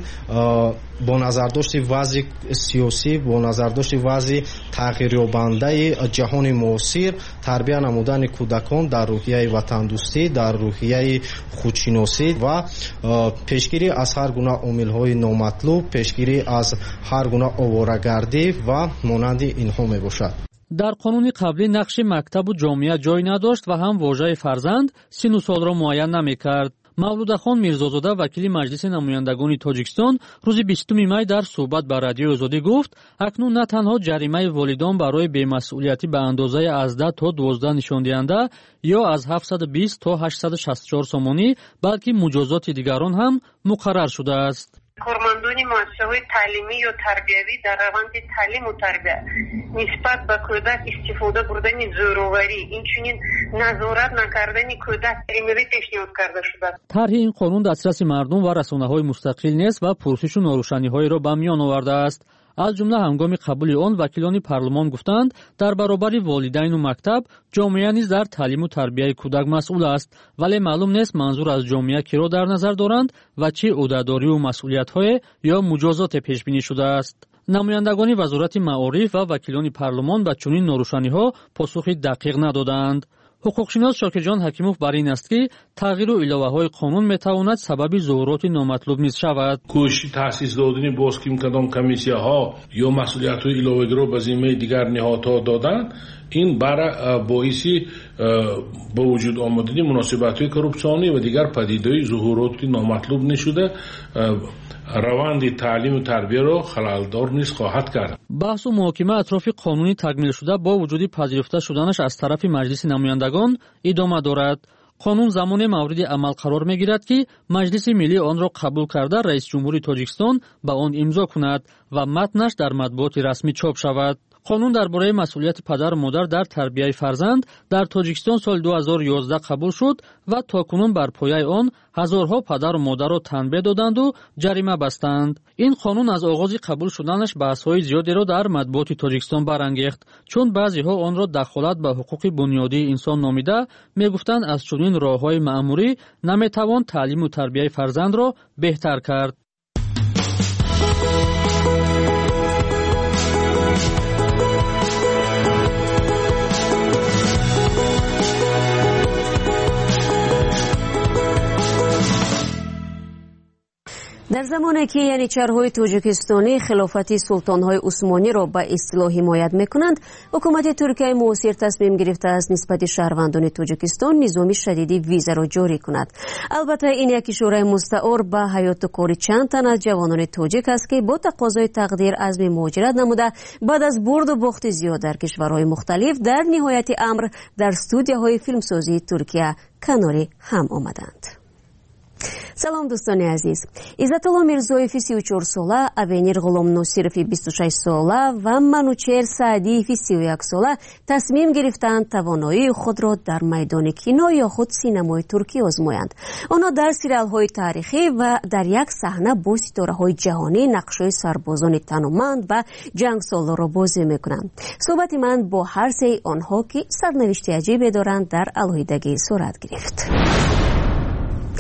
бо назардошти вазъи сиёсӣ, бо назардошти вазъи тағйирёбандаи ҷаҳони муосир тарбия намудани кӯдакон дар рӯҳияи ватандӯстӣ, дар рӯҳияи худшиносӣ ва пешгирӣ аз ҳар гуна омилҳои номатлуб, пешгирӣ аз ҳар гуна оварагардӣ ва монанди инҳо мебошад. дар қонуни қаблӣ нақши мактабу ҷомеа ҷой надошт ва ҳам вожаи фарзанд сину солро муайян намекард. Мавлудахон Мирзозода, вакили Маҷлиси намояндагони Тоҷикистон, рӯзи бистуми май дар суҳбат ба Радиои Озодӣ гуфт, акнун на танҳо ҷаримаи волидон барои бемасъулиятӣ ба андозаи аз даҳ то дувоздаҳ нишондиҳанда ё аз ҳафтсаду бист то ҳаштсаду шасту чор сомонӣ, балки муҷозоти дигарон ҳам муқаррар шудааст. кормандони муассисаҳои таълимӣ ё тарбиявӣ дар раванди таълиму тарбия нисбат ба кӯдак истифода бурдани зӯроварӣ, инчунин назорат накардани кӯдак эмрӣ пешниҳод карда шудааст. тарҳи ин қонун дастраси мардум ва расонаҳои мустақил нест ва пурсишу норӯшаниҳоеро ба миён овардааст. аз ҷумла ҳангоми қабули он вакилони парлумон гуфтанд, дар баробари волидайну мактаб ҷомеа низ дар таълиму тарбияи кӯдак масъул аст, вале маълум нест манзур аз ҷомеа киро дар назар доранд ва чӣ ӯҳдадорию масъулиятҳое ё муҷозоте пешбинӣ шудааст. намояндагони Вазорати маориф ва вакилони парлумон ба чунин норӯшаниҳо посухи дақиқ надоданд. ҳуқуқшинос Шокирҷон Ҳакимов бар ин аст ки тағйиру иловаҳои қонун метавонад сабаби зуҳуроти номатлуб низ шавад. кӯшиши таъсис додани боз ки кадом комиссияҳо ё масъулиятҳои иловагиро ба зиммаи дигар ниҳодҳо доданд, ин бара боиси ба вуҷуд омадани муносибатҳои коррупсионӣ ва дигар падидаҳои зуҳуроти номатлуб нишуда раванди таълиму тарбияро халалдор низ хоҳад кард. баҳсу муҳокима атрофи қонуни такмилшуда бо вуҷуди пазируфта шуданаш аз тарафи Маҷлиси намояндагон идома дорад. қонун замоне мавриди амал қарор мегирад ки Маҷлиси миллӣ онро қабул карда раисҷумҳури Тоҷикистон ба он имзо кунад ва матнаш дар матбуоти расмӣ чоп шавад. қонун дар бораи масъулияти падару модар дар тарбияи фарзанд дар Тоҷикистон соли ду ҳазору ёздаҳ қабул шуд ва токунун бар пояи он ҳазорҳо падару модарро танбеҳ доданду ҷарима бастанд. ин қонун аз оғози қабул шуданаш баҳсҳои зиёдеро дар матбуоти Тоҷикистон барангехт, чун баъзеҳо онро дахолат ба ҳуқуқи бунёдии инсон номида мегуфтанд аз чунин роҳҳои маъмурӣ наметавон таълиму тарбияи фарзандро беҳтар кард. дар замоне ки яничарҳои тоҷикистонӣ хилофати султонҳои усмониро ба истилоҳ ҳимоят мекунанд, ҳукумати Туркияи муосир тасмим гирифтааст нисбати шаҳрвандони Тоҷикистон низоми шадиди визаро ҷорӣ кунад. албатта ин як ишораи мустаъор ба ҳаёту кори чанд тан аз ҷавонони тоҷик аст ки бо тақозои тақдир азми муҳоҷират намуда баъд аз бурду бохти зиёд дар кишварҳои мухталиф дар ниҳояти амр дар студияҳои филмсозии Туркия канори ҳам омаданд. салом дӯстони азиз, Иззатулло Мирзоеви си у чор сола, Авенир Ғулом Носирови бисту шаш сола ва Манучер Саадиеви си у як сола тасмим гирифтанд тавоноии худро дар майдони кино ё худ синамои туркӣ озмоянд. онҳо дар сериалҳои таърихӣ ва дар як саҳна бо ситораҳои ҷаҳонӣ нақшҳои сарбозони таноманд ва ҷангсолорро бозӣ мекунанд. суҳбати ман бо ҳар сеи онҳо ки сарнавишти аҷибе доранд дар алоҳидагӣ сурат гирифт.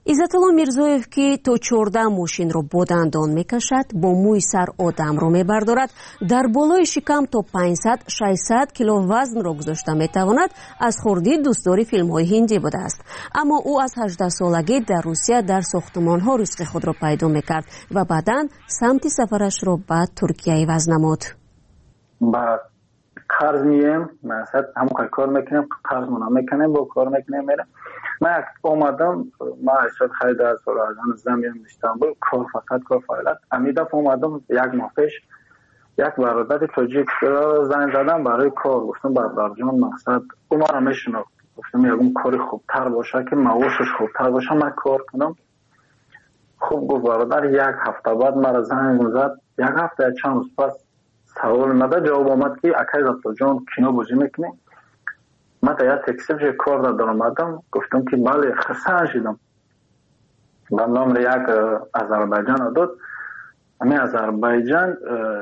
عزت‌الله میرزویف که تا چهارده ماشین را با دندان میکشد، با موی سر آدم را میبردارد، در بالای شکم تا پانصد ششصد کیلو وزن را گذاشته میتواند، از خردی دوستدار فیلم‌های هندی بوده است. اما او از هجده سالگی در روسیه در ساختمان‌ها رزق خود را پیدا میکرد و بعداً سمت سفرش را به ترکیه عوض نمود. با قرض میایم، مثلا همون کار میکنیم، قرض مون میکنیم، با کار میکنیم میرم. من اومدم، ما اشتاد خیلی از سال از زمین استانبول کار فقط کار فعالیت. امیدا اومدم یک ماه پیش یک برادر تاجیک زنگ زدم برای کار، گفتم برادر جان مقصد او ما را میشناخت، گفتم یکم کاری خوبتر باشه که معاشش خوبتر باشه من کار کنم. خوب گفت برادر. یک هفته بعد مرا زنگ زد، یک هفته چند روز پس سوال مده جواب آمد که اکای زبطا جان کینو بازی میکنی؟ من تا یک تکسیل جای کار در آمدم، گفتم که بله خرسان شدم. بعد نام را یک آذربایجان داد. همین آذربایجان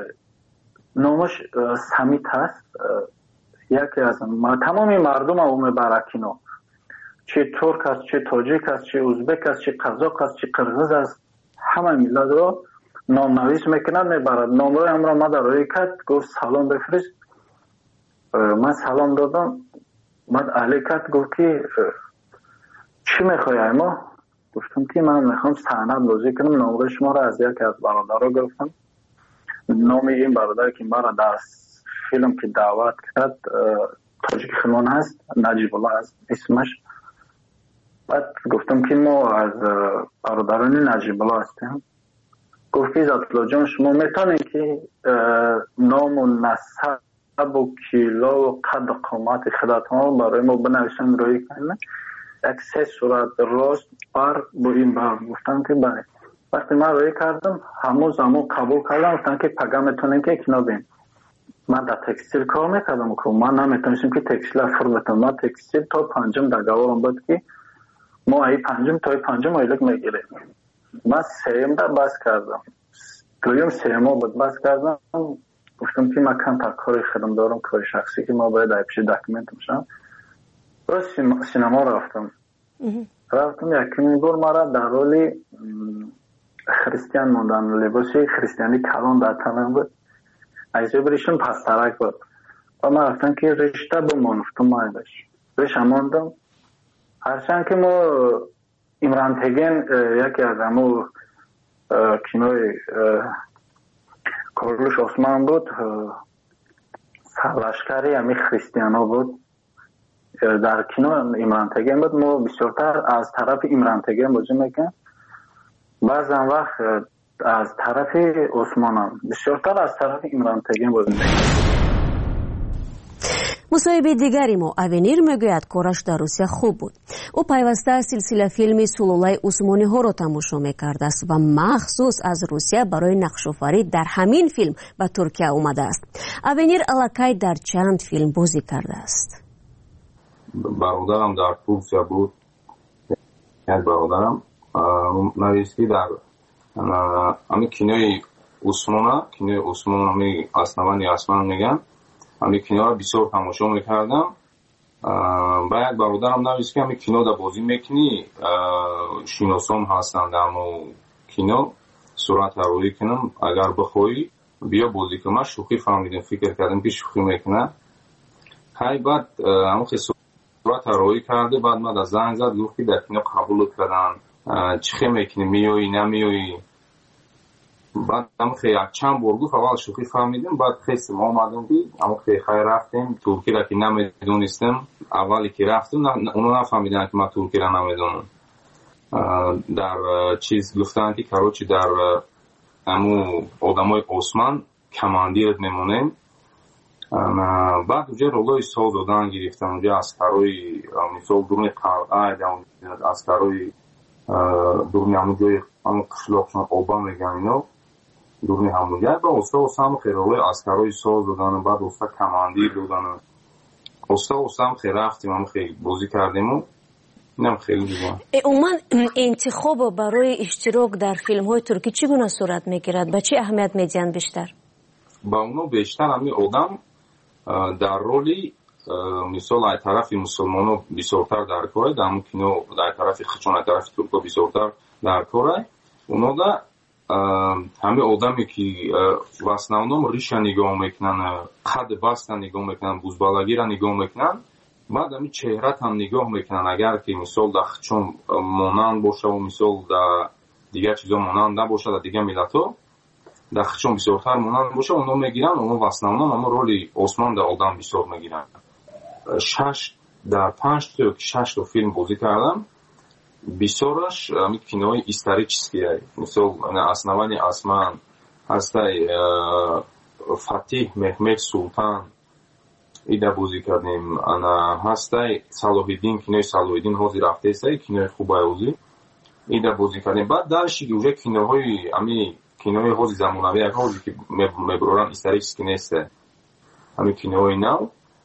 نامش سمیت هست، یکی از تمامی مردم او برکینو، چه ترک است، چه تاجیک است، چه ازبک است، چه قزاق است، چه قرغیز است، همه ملت رو نام نویس میکنند میبرد. نام روی هم را ما در روی کرد، گفت سلام بفرست. من سلام دادم، من علی کرد گفت که چی میخوای ما؟ گفتم که من میخوام صحنه بازی کنم. نام روی شما را از یکی از برادرها گرفتم. نام این برادر که مرا در فیلم که دعوت کرد تاجیک خانان هست، نجیب الله است اسمش. بعد گفتم که ما از برادران نجیب الله هستیم. گفت که عزت‌الله جان شما میتونید که نام و نسب و کیلو و قد و قامت خودتان برای ما بنویسن روی کنید، یک سه صورت راست بر با این بر. گفتم که بله. وقتی من روی کردم همون زمان قبول کردم، گفتن که پگه میتونین که اکنو بین. من در تکستیل کار میکردم که من نمیتونستم که تکستیل فر بتونم. من تکستیل تا پنجم در گوارم بود که ما ای پنجم تا ای پنجم ایلک میگیره. من سیم در بس کردم، دویم سیم ها بود بس کردم. گفتم که من کم تا کاری خودم دارم، کاری شخصی که ما باید ایپشی داکیمنت میشم. باز سینما رفتم. رفتم یکی بار مرا در رولی خریستیان موندن، لباسی خریستیانی کلان در تنم بود. ایزه بریشون پسترک بود و من رفتم که رشته بمون. گفتم ما ایدش رشته موندم. هرچند که ما امران تگین یکی از همو کینوی کارلوش عثمان بود، سرلشکری همی خریستیان ها بود. در کینو امران تگین بود. ما بسیارتر از طرف امران تگین بازی میکنم، بعضا وقت از طرف عثمان هم، بسیارتر از طرف امران تگین بازی میکنم. مصاحبه دیگری ما اوینیر میگوید کارش در روسیه خوب بود. او پیوسته سلسله فیلم سلولای عثمانی ها را تماشا میکرده است و مخصوص از روسیه برای نقش‌آفرینی در همین فیلم به ترکیه اومده است. اوینیر الکی در چند فیلم بازی کرده است. برادرم در ترکیه بود. یک برادرم نویسی در همین کینوی عثمانه، کینوی عثمان همی اسنوانی اسمان میگن، همین کینو را بسیار تماشا میکردم. با یک برادرم نویسی که همین کینو در بازی میکنی شیناسام هستن در مو کینو صورت روی کنم، اگر بخوایی بیا بازی کنم. من شوخی فهمیدم، فکر کردم که شوخی میکنه. های بعد همون خیلی صورت روی کرده. بعد من در زنگ زد گفت که در کینو قبول کردن، چی خیلی میکنی، میایی نمیایی. بعد هم خیلی چند بار گفت، اول شوخی فهمیدیم. بعد خیلی ما آمدیم بی اما خیلی خیلی رفتیم ترکی را که نمیدونستم. اولی که رفتیم اونو نفهمیدن که ما ترکی را نمیدونم. در چیز گفتن که کاروچی در همو آدمای عثمان کماندیرت میمونیم. بعد اونجا رولای سال دادن گرفتن، اونجا اسکرای مثال دورنی قلعه، اسکرای دورنی همون جای همون قشلاقشان آبا میگن اینو دورنی همون جای. با استا استا هم خیلی روی اسکرای سال دادن، بعد استا کماندیر دادن. استا استا هم خیلی رفتیم، هم خیلی بازی کردیم و اینم خیلی دیگه. عموما انتخاب برای اشتراک در فیلم های ترکی چگونه صورت میگیرد؟ به چی اهمیت میدین بیشتر؟ با اونو بیشتر همین آدم در رولی мисол ай тарафи мусулмоно бисёртар дар кор дар ҳамун кино дар тарафи хичон ай тарафи турко бисёртар дар кор унода ҳамин одаме ки в основном риша нигоҳ мекунанд қад баста нигоҳ мекунанд бузбалагира нигоҳ мекунанд баъд ҳамин чеҳрат ҳам нигоҳ мекунанд агар ки мисол дар хичон монанд бошаву мисол дар дигар чизо монанд набошад дар дигар миллатҳо дар хичон бисёртар монанд боша оно мегиранд оно в основном ҳама роли осмон дар одам бисёр мегиранд шаш дар панҷто ки шашто филм бозӣ кардам бисёраш ҳамин кинои исторические мисол основание осман ҳастай фатиҳ меҳмед султан ида бозӣ кардем ана ҳастай салоҳиддин кинои салоҳиддин ҳозир рафтеса кинои хубай озӣ ида бозӣ кардем баъд дарши уже киноҳои ҳамин кинои ҳози замонавӣ як ҳози ки мебуроран исторически нест ҳамин кинои нав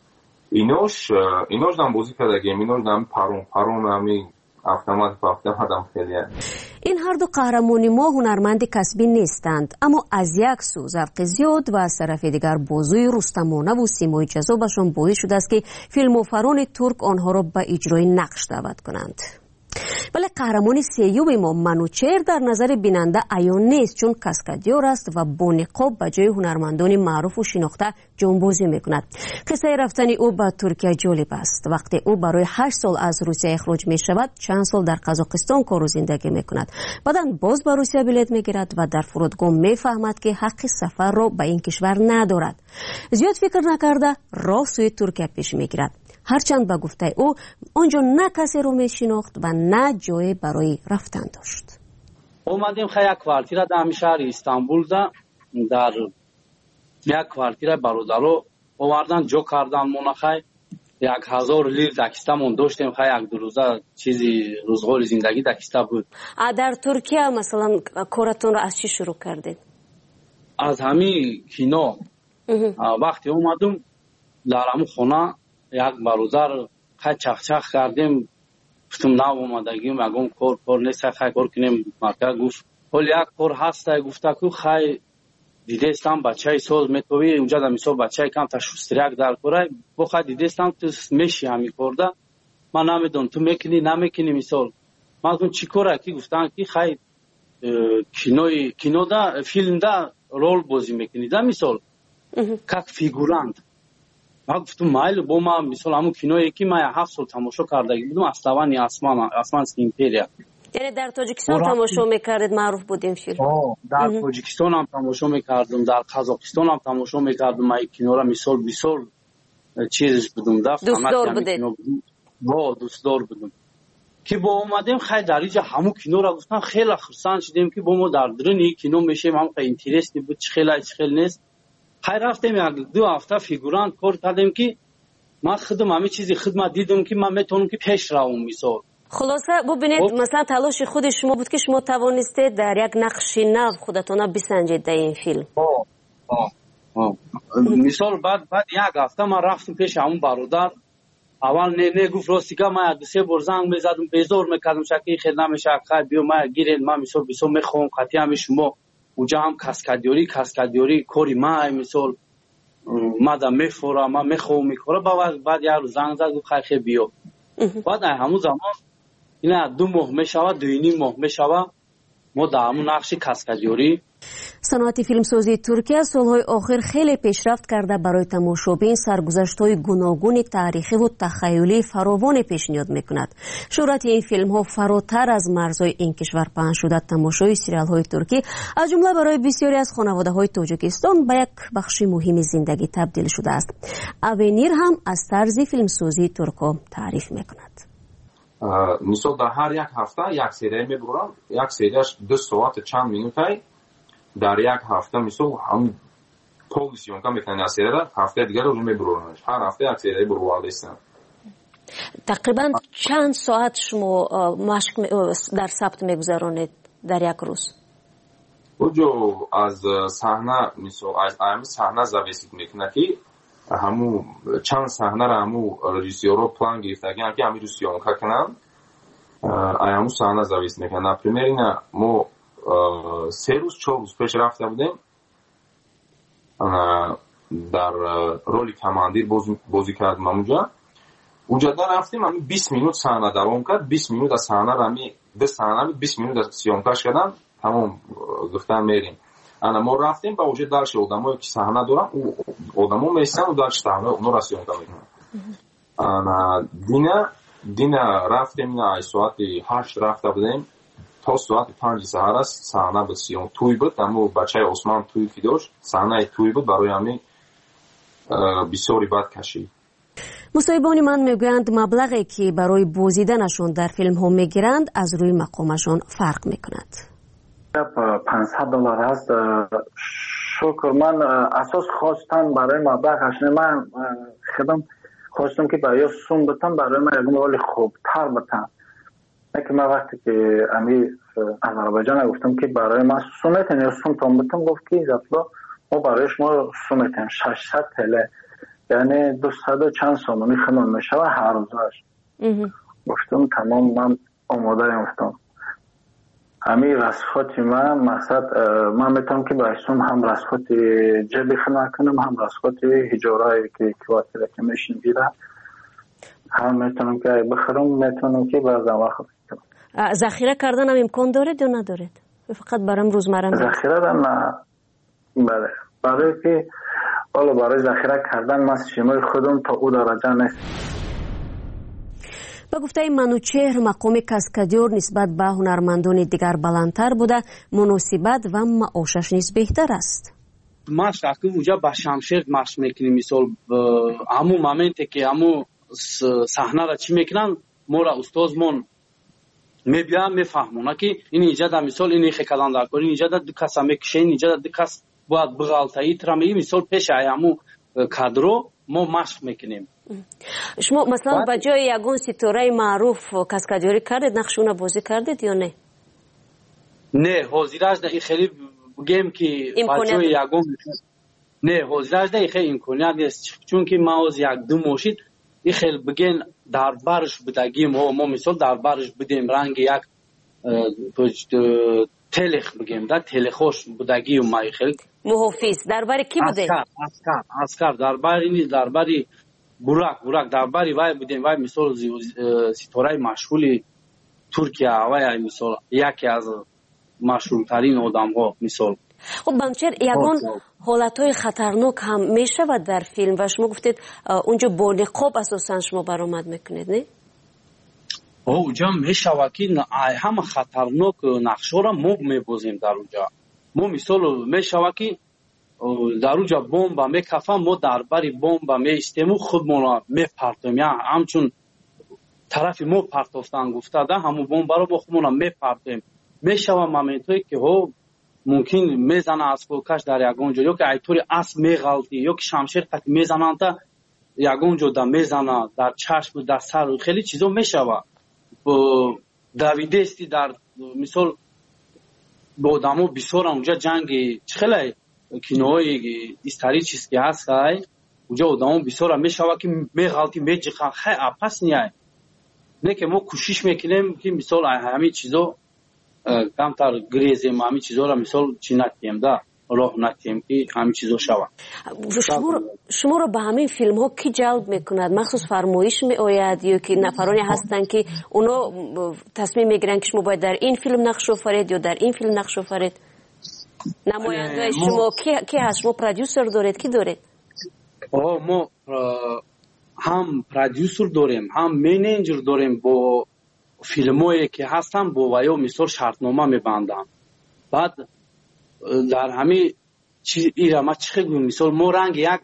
инош инош дам бозӣ кардагем инош дам паром паром ҳамин автомат автоматам хеле ин ҳарду қаҳрамони мо ҳунарманди касбӣ нестанд аммо аз як су завқи зиёд ва аз тарафи дигар бозӯи рустамонаву симои ҷазобашон боис шудааст ки филмофарони турк онҳоро ба иҷрои нақш даъват кунанд вале қаҳрамони сеюми мо манучер дар назари бинанда аён нест чун каскадёр аст ва бо ниқоб ба ҷои ҳунармандони маъруфу шинохта ҷонбозӣ мекунад. қиссаи рафтани ӯ ба туркия ҷолиб аст. вақте ӯ барои ҳашт сол аз русия эхроҷ мешавад чанд сол дар қазоқистон кору зиндагӣ мекунад. баъдан боз ба русия билет мегирад ва дар фурудгоҳ мефаҳмад ки ҳаққи сафарро ба ин кишвар надорад. зиёд фикр накарда роҳ сӯи туркия пеш мегирад. ҳарчанд ба гуфтаи ӯ он ҷо на касеро мешинохт ва на ҷое барои рафтан дошт. омадем хай як квартира дар ҳамин шаҳри Истанбулда дар як квартира бародаро овардан ҷо кардан мона хай як ҳазор лир дакистамон доштем хай як ду рӯза чизи рӯзғори зиндагӣ дакиста буд. а дар Туркия масалан коратонро аз чӣ шурӯъ кардед? аз ҳамин кино вақте омадум дар ҳамин хона як бародар хай чахчах кардем гуфтум нав омадагим ягон кор кор нест хай кор кунем марка гуфт ҳол як кор ҳаста гуфта ку хай дидестам бачаи соз метови унҷа да мисол бачаи камта шустряк дар корай бо хай дидестам ту меши ҳамин корда ман намедонам ту мекунӣ намекунӣ мисол ман гуфтам чӣ кора ки гуфтан ки хай кинои кинода филмда рол бозӣ мекунӣ да мисол как фигурант. ман гуфтум майли бо ман мисол ҳамун киное ки ман ҳафт сол тамошо кардагӣ будам аставани османская империя. яъне дар тоҷикистон тамошо мекардед? маъруф буд ин филм? дар тоҷикистон ҳам тамошо мекардам дар қазоқистон ҳам тамошо мекардам. ман кинора мисол бисёр чиз будум да дӯстдор будед? во дӯстдор будум ки бо омадем хай дар инҷа ҳамун кинора гуфтам хеле хурсанд шудем ки бо мо дар дурини кино мешавем ҳам хай интересни буд чӣ хела чӣ хел нест. хай рафтем як ду ҳафта фигурант кор кардем ки ман худам ҳамин чизи худмат дидам ки ман метавонам ки пеш равам мисол. хулоса бубинед масалан талоши худи шумо буд ки шумо тавонистед дар як нақши нав худатона бисанҷед дар ин филм. мисол баъд баъд як ҳафта ман рафтам пеши ҳамун бародар аввал не не гуфт ростига ман як ду се бор занг мезадам безор мекардам шаки хел намешавад хай биё ман гиред ман мисол бисёр мехоҳам қатъиями шумо унҷа ҳам каскадёрӣ каскадёрӣ кори ман мисол мада мефора ман мехоҳам мекора баъд як рӯз занг зад гуфт хай хе биё. баъд ай ҳамун замон ина ду моҳ мешавад ду ним моҳ мешавад мо дар ҳамун нақши каскадёрӣ. саноати филмсозии Туркия солҳои охир хеле пешрафт карда барои тамошобин саргузаштҳои гуногуни таърихиву тахайюлии фаровоне пешниҳод мекунад. шӯҳрати ин филмҳо фаротар аз марзҳои ин кишвар паҳн шуда тамошои сериалҳои туркӣ аз ҷумла барои бисёре аз хонаводаҳои тоҷикистон ба як бахши муҳими зиндагӣ табдил шудааст. авенир ҳам аз тарзи филмсозии туркҳо таъриф мекунад. мисол дар ҳар як ҳафта як серия мебурам як серияш ду соати чанд минутай дар як ҳафта мисол ҳамн поли сёнка мекунанд аз серияда ҳафтаи дигар уже мебуронанд ҳар ҳафта як серия бурвалдестанд. тақрибан чанд соат шумо машқ дар сабт мегузаронед дар як рӯз? оҷо аз саҳна мисол аз ами саҳна зависит мекунад ки ҳамун чанд саҳнара ҳамун режиссёрро план гирифтагианд ки ҳамин рӯз сёнка кунанд ай ҳамун саҳна зависит мекунад. например ина мо се рӯз чор рӯз пеш рафта будем در رولی کماندیر بازی کردم اونجا. اونجا در رفتیم همین بیست minut صحنه دوام کرد. بیست minut از صحنه رو همین ده صحنه بیست minut از سیامکش کردن تمام گفتن میریم. انا ما رفتیم با اونجا درش آدمایی که صحنه دارن او آدما میسن و درش صحنه اونو را سیامکا میکنن. انا دینا دینا رفتیم نه ساعت هشت رفته بودیم تا ساعت پنج سحر است صحنه به سیام توی بود. اما بچه عثمان توی که داشت صحنه توی بود برای همین بسیاری بد کشید. مصاحبان من میگویند مبلغی که برای بازدیدنشون در فیلم ها میگیرند از روی مقامشون فرق میکند. پانصد دلار هست. شکر من اساس خواستم برای مبلغش نه. من خودم خواستم که برای سوم بتم برای من یک مقدار خوبتر بتم. که من وقتی که امی آذربایجان گفتم که برای من سومتن یا سوم تام بتم گفت که زفلا ما برای شما سومتن ششصد تله یعنی دویست و چند سومانی خنون میشه و هر روزش. گفتم تمام من آماده گفتم. امی رسخاتی من مقصد من میتونم که برای سوم هم رسخاتی جبی خنون کنم هم رسخاتی هجارهایی که کواتره که میشین بیرم هم میتونم که بخرم میتونم که بعضا وقت کنم. ذخیره کردن هم امکان دارد یا ندارد؟ فقط برام روزمره ذخیره نه. بله برای که حالا برای ذخیره کردن من شیمای خودم تا او درجه نیست. به گفته منوچهر مقام کاسکادیور نسبت به هنرمندان دیگر بلندتر بوده، مناسبت و معاشش نیز بهتر است. ماش اكو اونجا با شمشیر ماش میکنیم. مثال همون مومنتی که همون صحنه را چی میکنن ما را استادمون میبیان میفهمونه که این اینجا در مثال این خیلی کلان کاری اینجا در دو کس هم میکشین اینجا در دو کس باید بغالتایی ترمی مثال پیش همون کادرو ما مشق میکنیم. شما مثلا با جای یگون ستاره معروف کاسکادیوری کردید نقشونه بازی کردید یا نه؟ نه حاضرش ده خیلی بگیم که با جای یگون نه حاضرش ده خیلی امکانیت نیست چون که ما از یک دو ماشین این خیلی بگین در برش بدگیم ما ما مثال در برش بدیم رنگ یک تلخ بگیم در تلخوش بدگیم ما خیلی محافظ درباره کی بوده؟ اسکر اسکر اسکر درباره این درباره براک براک درباره وای بودیم وای مثال ستاره مشهوری ترکیه وای مثال یکی از مشهورترین آدم‌ها مثال. خب بانچر یگان حالتهای خطرناک هم میشود در فیلم و شما گفتید اونجا با نقاب اساسا شما برآمد میکنید نه؟ اونجا میشود که همه خطرناک نقشه را ما میبازیم در اونجا. ما مثال میشود که در اونجا بمب میکفم ما درباره بمب میستیم خودمون میپرتیم یا همچون طرف ما پرتافتن گفته ده همون بمب را با خودمون میپرتیم. میشود مومنتایی که ها ممکن میزنه از کوکش در یگان جا یا که ایطوری اسب میغلطی یا که شمشیر قطع میزنن تا یگان جا در میزنه در چشم در سر خیلی چیزا میشود. دویدستی در مثال با آدمو بسیار اونجا جنگ خیلی کینوهای استاری چیز که هست اونجا آدمو بسیار میشود که میغلطی میجخن خیلی اپس نیای نه که ما کوشش میکنیم که مثال همین چیزا کمتر گریزیم همین چیزا را مثال چی نکنیم ده راه نکنیم که همین چیزا شود. شما, شما را به همین فیلم ها کی جلب میکند؟ مخصوص فرمایش می آید یا که نفرانی هستند که اونا تصمیم میگیرن که شما باید در این فیلم نقش آفرید یا در این فیلم نقش آفرید؟ نماینده شما کی, کی هست؟ شما پرودیوسر دارید کی دارید؟ آه ما هم پرودیوسر داریم هم منیجر داریم با فیلمایی که هستن با وایو مثال شرطنامه میبندن. بعد در همین چیز ایرا ما چه خیلی مثال ما رنگ یک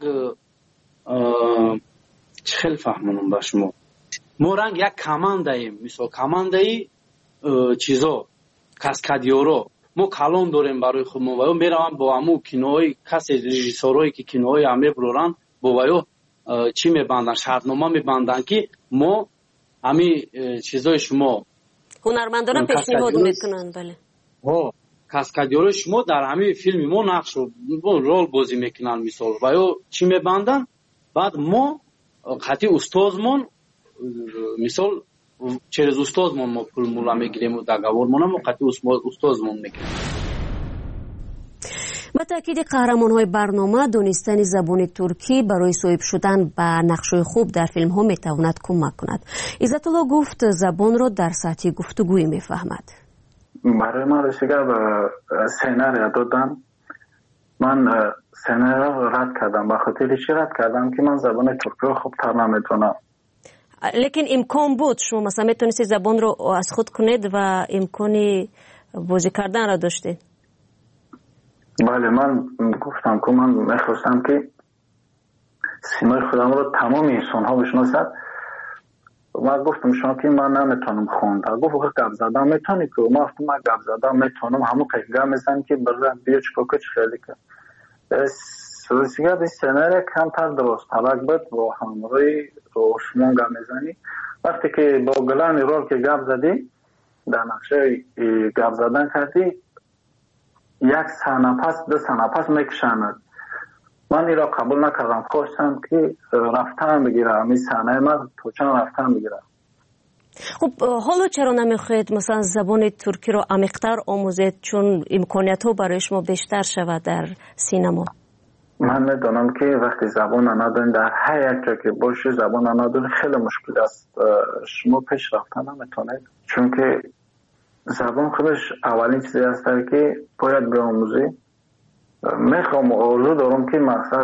چه خیلی فهمونم با شما ما رنگ یک کماندهیم مثال کماندهی چیزا کاسکادیورو ما کلان داریم برای خود ما وایو میروم با همون کینوهای کسی رژیسورایی که کینوهای همه برورن با وایو چی میبندن شرطنامه میبندن که ما همین چیزای شما هنرمندان پیشنهاد میکنن. بله ها کاسکادیور شما در همین فیلم ما نقش رول بازی میکنن مثال و یا چی میبندن بعد ما خاطی استادمون مثال چرز استادمون ما پول مولا میگیریم و دگاورمون ما خاطی استادمون میکنیم. با تاکید قهرمان‌های برنامه دانستن زبان ترکی برای صاحب شدن به نقش‌های خوب در فیلم‌ها می‌تواند کمک کند. عزت الله گفت زبان را در سطح گفتگویی می‌فهمد. برای من رسیگر به سیناریا دادن، من سیناریا را رد کردم. به خاطر چی رد کردم که من زبان ترکی را خوب‌تر نمی‌تونم. لیکن امکان بود شما مثلا میتونستید زبان رو از خود کنید و امکانی بازی کردن را داشتید؟ بله، من گفتم که من میخواستم که سیمای خودم رو تمام انسان ها بشناسد. من گفتم شما که من نمیتونم خوندم. گفت که گپ زدن میتونی که؟ ما گفتم من گپ زدن میتونم، همون که گپ میزنم که برای بیا چکا کچ خیلی که سوزیگر دی سیناریا کمتر درست تلک بود با همروی عثمان گپ میزنی. وقتی که با گلان رول که گپ زدی در نقشه گپ زدن کردی یک سنه پس دو سنه پس میکشند. من این را قبول نکردم، خواستم که رفتن بگیرم این سنه من تو چند رفتن بگیرم. خب حالا چرا نمیخواید مثلا زبان ترکی رو عمیق‌تر آموزید چون امکانیت ها برای شما بیشتر شود در سینما؟ من میدونم که وقتی زبان ندارین در هر یک جا که باشه زبان ندارین خیلی مشکل است، شما پیش رفتن نمیتونید، چون که زبان خودش اولین چیزی است که باید بیاموزی. میخوام آرزو دارم که مقصد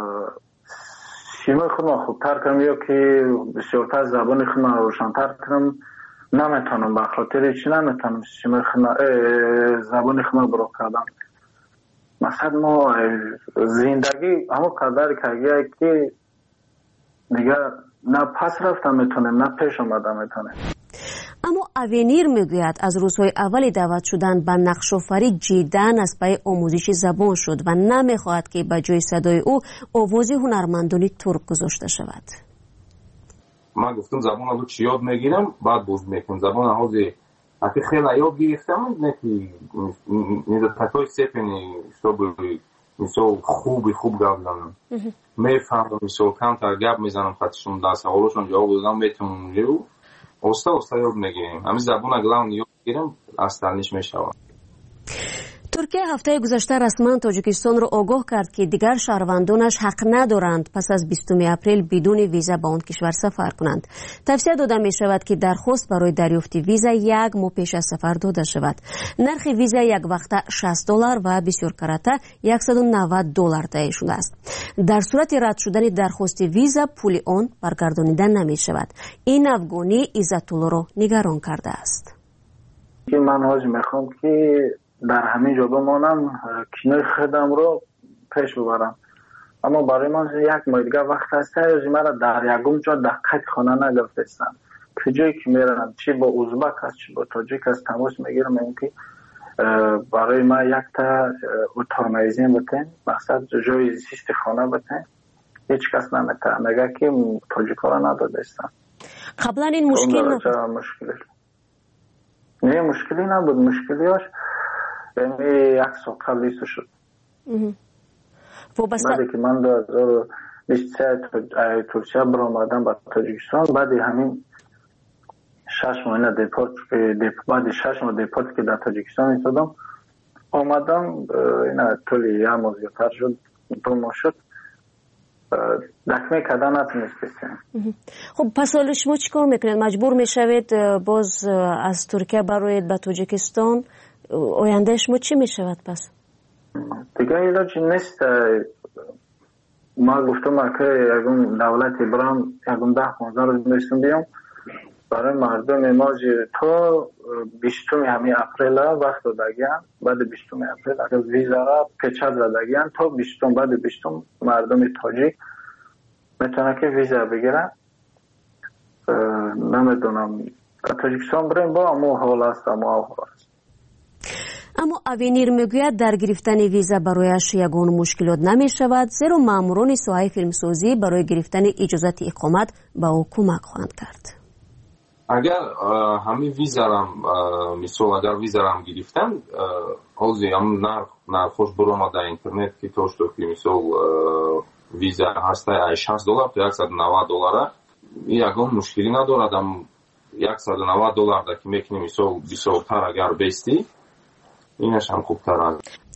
سیمای خودم خوبتر کنم یا که بسیارتر زبان خودم روشنتر کنم. نمیتونم، به خاطر چی نمیتونم سیمای خودم زبان خودم برو کردم. مثلا ما زندگی همون قدر که که دیگه نه پس رفتم میتونم نه پیش آمدم میتونم. اما اوینیر میگوید از روزهای اولی دعوت شدن به نقش‌آفری جداً از پای آموزش زبان شد و نمیخواهد که به جای صدای او آوازی هنرمندانی ترک گذاشته شود. من گفتم زبان رو چی یاد میگیرم بعد باز میکنم زبان حاضی اگه خیلی یاد گرفتم نه که نیده تکای سپنی شبه مثل خوبی خوب گفت دارم میفهمم مثل کمتر گپ میزنم خطشون در سوالشون جواب دادم میتونم رو اوستا اوستا یاد میگیریم. همین زبان اگه یاد گیرم اصلانش میشوم. ترکیه هفته گذشته رسما تاجیکستان را آگاه کرد که دیگر شهروندانش حق ندارند پس از بیستم اپریل بدون ویزا به آن کشور سفر کنند. توصیه داده می شود که درخواست برای دریافت ویزا یک ماه پیش از سفر داده شود. نرخ ویزا یک وقته شصت دلار و بسیار کرده صد و نود دلار تعیین شده است. در صورت رد شدن درخواست ویزا پول آن برگردانیده نمی شود. این افغانی عزت الله را نگران کرده است. من حاج میخوام که در همین جا بمانم، کینوی خودم رو پیش ببرم، اما برای من یک ماه دیگه وقت هست از مرا در یکم جا دقیق خانه نگرفتم که جایی که میرم چی با ازبک هست چی با تاجیک هست تماس میگیرم این که برای من یک تا اتار میزین بتین مقصد جای زیست خانه بتین هیچ کس نمیتونه مگه که تاجیک ها را نداده استم. قبلا این مشکل نبود؟ نه مشکلی نبود، مشکلیاش یعنی یک سال قبل ایسو شد. بعدی که من دو هزار و بیست و سه ترکیه برآمدم به تاجیکستان، بعدی همین شش ماه دیپورت بعد شش ماه دیپورت که در تاجیکستان ایستادم آمدم این طولی یه ماه زیادتر شد دو ماه شد دکمه کردن نتونست بسیم. خب پس حالا شما چی کار میکنید؟ مجبور میشوید باز از ترکیه بروید به تاجیکستان؟ آینده شما چی میشود پس؟ دیگه علاجی نیست. ما گفتم که یکم دولتی برام یکم ده پانزده روز میشتم بیام برای مردم ما تا بیستم همین اپریل وقت دادگیان، بعد بیستم اپریل اگر ویزا را پیچه زدگیان تا بیستم بعد بیستم مردم تاجیک میتونه که ویزا بگیرن. نمیدونم تاجیکستان بریم با اما حال است اما حال است. اما اوینیر میگوید در گرفتن ویزا برایش یگان مشکلات نمی شود، زیرا ماموران ساحه فیلمسازی برای گرفتن اجازت اقامت به او کمک خواهند کرد. اگر همین ویزا رام مثلا اگر ویزا رام گرفتن اوزی هم نرخ نرخش برام در اینترنت که توش تو که مثلا ویزا هست شصت دلار تا صد و نود دلار یگان مشکلی ندارد. هم صد و نود دلار که میکنی مثلا بیشتر اگر بیستی اینش هم خوبتر است.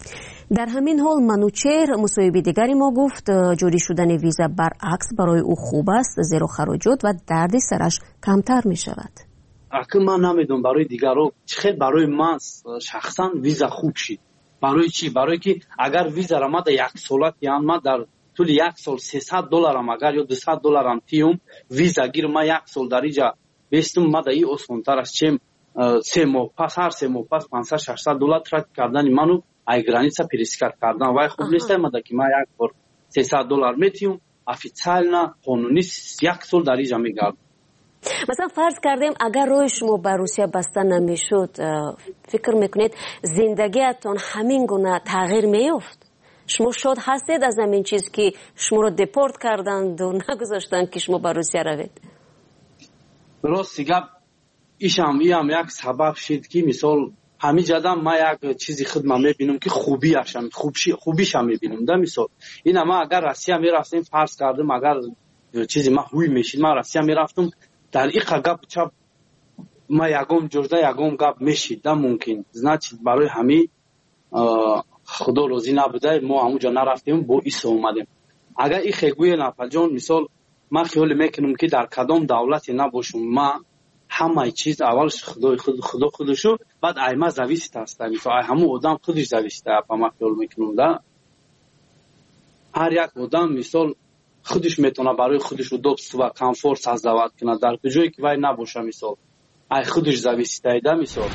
در همین حال منوچهر مصاحبه دیگری ما گفت جاری شدن ویزا برعکس برای او خوب است، زیرا خراجات و درد سرش کمتر می شود. اگه من نمیدونم برای دیگران چه برای من شخصا ویزا خوب شد. برای چی؟ برای که اگر ویزا را ما در یک سالت یعنی ما در طول یک سال سیصد دلارم اگر یا دویست دلارم تیم ویزا گیر ما یک سال در اینجا بیستم ما در این اسانتر است چیم سه ماه پس هر سه ماه پس پانصد ششصد دلار ترک کردن منو ای گرانیسا پریسکار کردن وای خوب نیست ما در که ما یک بار سیصد دلار میتیم افیциально قانونی یک سال در اینجا میگرد. مثلا فرض کردیم اگر روی شما به روسیه بسته نمیشد فکر میکنید زندگیتون همین گونه تغییر میافت؟ شما شاد هستید از همین چیز که شما رو دپورت کردند و نگذاشتن که شما به روسیه روید؟ راستی گپ ایشم ایام یک سبب شد که مثال همین جدم ما یک چیزی خدمت میبینم که خوبی هستم خوبشی خوبیش هم میبینم ده مثال این ما اگر روسیه میرفتیم فرض کردم اگر چیزی ما هوی میشید ما روسیه میرفتم در این گپ چپ ما یگم جرده یگم گپ میشید ده ممکن значит برای همین خدا روزی نبوده ما همونجا نرفتیم با ایسا اومدیم. اگر این خیگوی نپجان مثال من خیال میکنم که در کدام دولتی نباشم ما همه چیز اولش خدا خود خدا خودشو بعد ایما زویست است مثلا همون آدم خودش زویسته اپا من خیال میکنم ده هر یک آدم مثال خودش میتونه برای خودش رو دوست و کامفورت سازد کنه در جایی که وای نباشه مثال ای خودش زویسته ده مثال.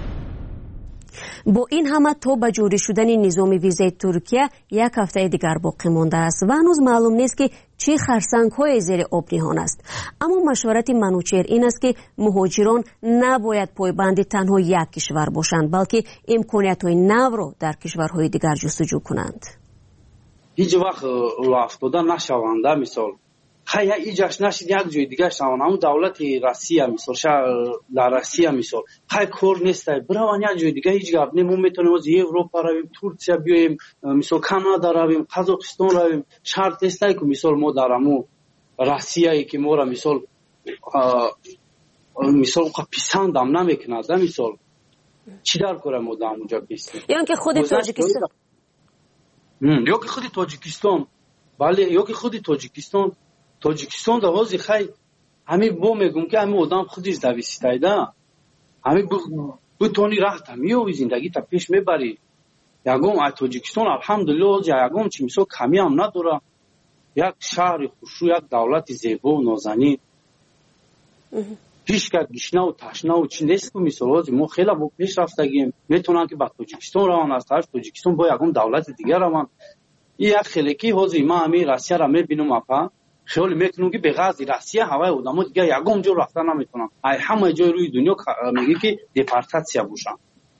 با این همه تا به جاری شدن نظام ویزای ترکیه یک هفته دیگر باقی مانده است و هنوز معلوم نیست که چه خرسنگ های زیر آب نهان است. اما مشورت منوچهر این است که مهاجران نباید پایبند تنها یک کشور باشند بلکه امکانیت های نو را در کشورهای دیگر جستجو کنند. هیچ وقت افتاده نشوند مثال خیلی ایجاش نشید یک جای دیگه شوند همون دولت روسیه مثال در روسیه مثال خیلی کار نیست برای یک جای دیگه هیچ گپ نمون میتونیم از اروپا رویم ترکیه بیایم مثال کانادا رویم قزاقستان رویم شرط نیست که مثال ما در همون روسیه که ما را مثال مثال پسند هم نمیکنه مثال چی در کاره ما در اونجا بیستیم یا که خود تاجیکستان یا که خود تاجیکستان بله یا که خود تاجیکستان تاجیکستان در حوزه خیلی همین با میگم که همین آدم خودش دویسته ده همین بتونی راه میوی زندگی تا پیش میبری یکم از تاجیکستان الحمدلله یکم چی مثلا کمی هم نداره یک شهر خوشو یک دولت زیبا و نازنین هیچ کس گشنه و تشنه و چی نیست که مثلا ما خیلی با پیش رفتگیم میتونن که با تاجیکستان روان از طرف تاجیکستان با یکم دولت دیگر روان این یک خیلی حوزه ما همین روسیه را میبینم اپا خیال میکنم که به غاز روسیه هوای آدمو دیگه یگم جو رفتن نمیتونن ای همه جای روی دنیا میگه که دپارتاسیا باشن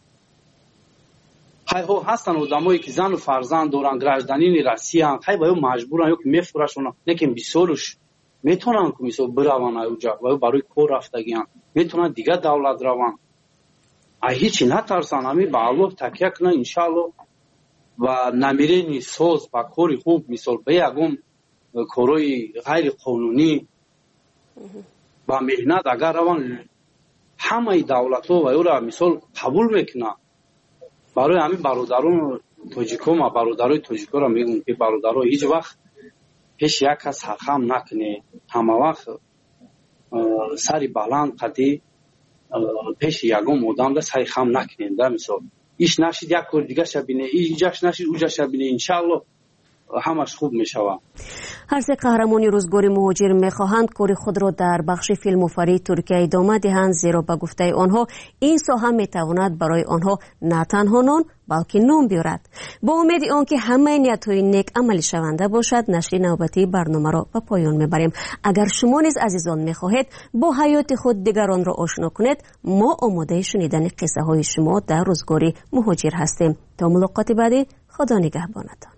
های ها هستن آدمایی که زن و فرزند دارن گراجدانین روسیه های باید مجبورن یا که میفروشن لیکن بیسورش میتونن که مثلا بروان اونجا و برای کار رفتگیان میتونن دیگه دولت روان ای هیچی نترسن همین به الله تکیه کنن انشالله و نمیرینی ساز با کاری خوب مثال به یگم کارهای غیر قانونی و مهنت اگر روان همه دولت ها و او را مثال قبول میکنن برای همین برادران تاجیک ما برادرای تاجیک را میگم که برادرها هیچ وقت پیش یک کس حرخم نکنه همه وقت سری بلند قدی پیش یکم آدم ده سری خم نکنه ده مثال ایش نشید یک کار دیگه شبینه ایجاش نشید اوجا شبینه انشالله همش خوب میشود. هر سه قهرمانی روزگار مهاجر میخواهند کار خود را در بخش فیلم‌آفرینی ترکیه ادامه دهند زیرا به گفته آنها این ساحه میتواند برای آنها نه تنها نان بلکه نام بیارد. با امید آنکه همه نیت‌های نیک عملی شونده باشد نشر نوبتی برنامه را به پایان میبریم. اگر شما نیز عزیزان میخواهید با حیات خود دیگران را آشنا کنید ما آماده شنیدن قصه های شما در روزگار مهاجر هستیم. تا ملاقات بعدی خدا نگهبانتان.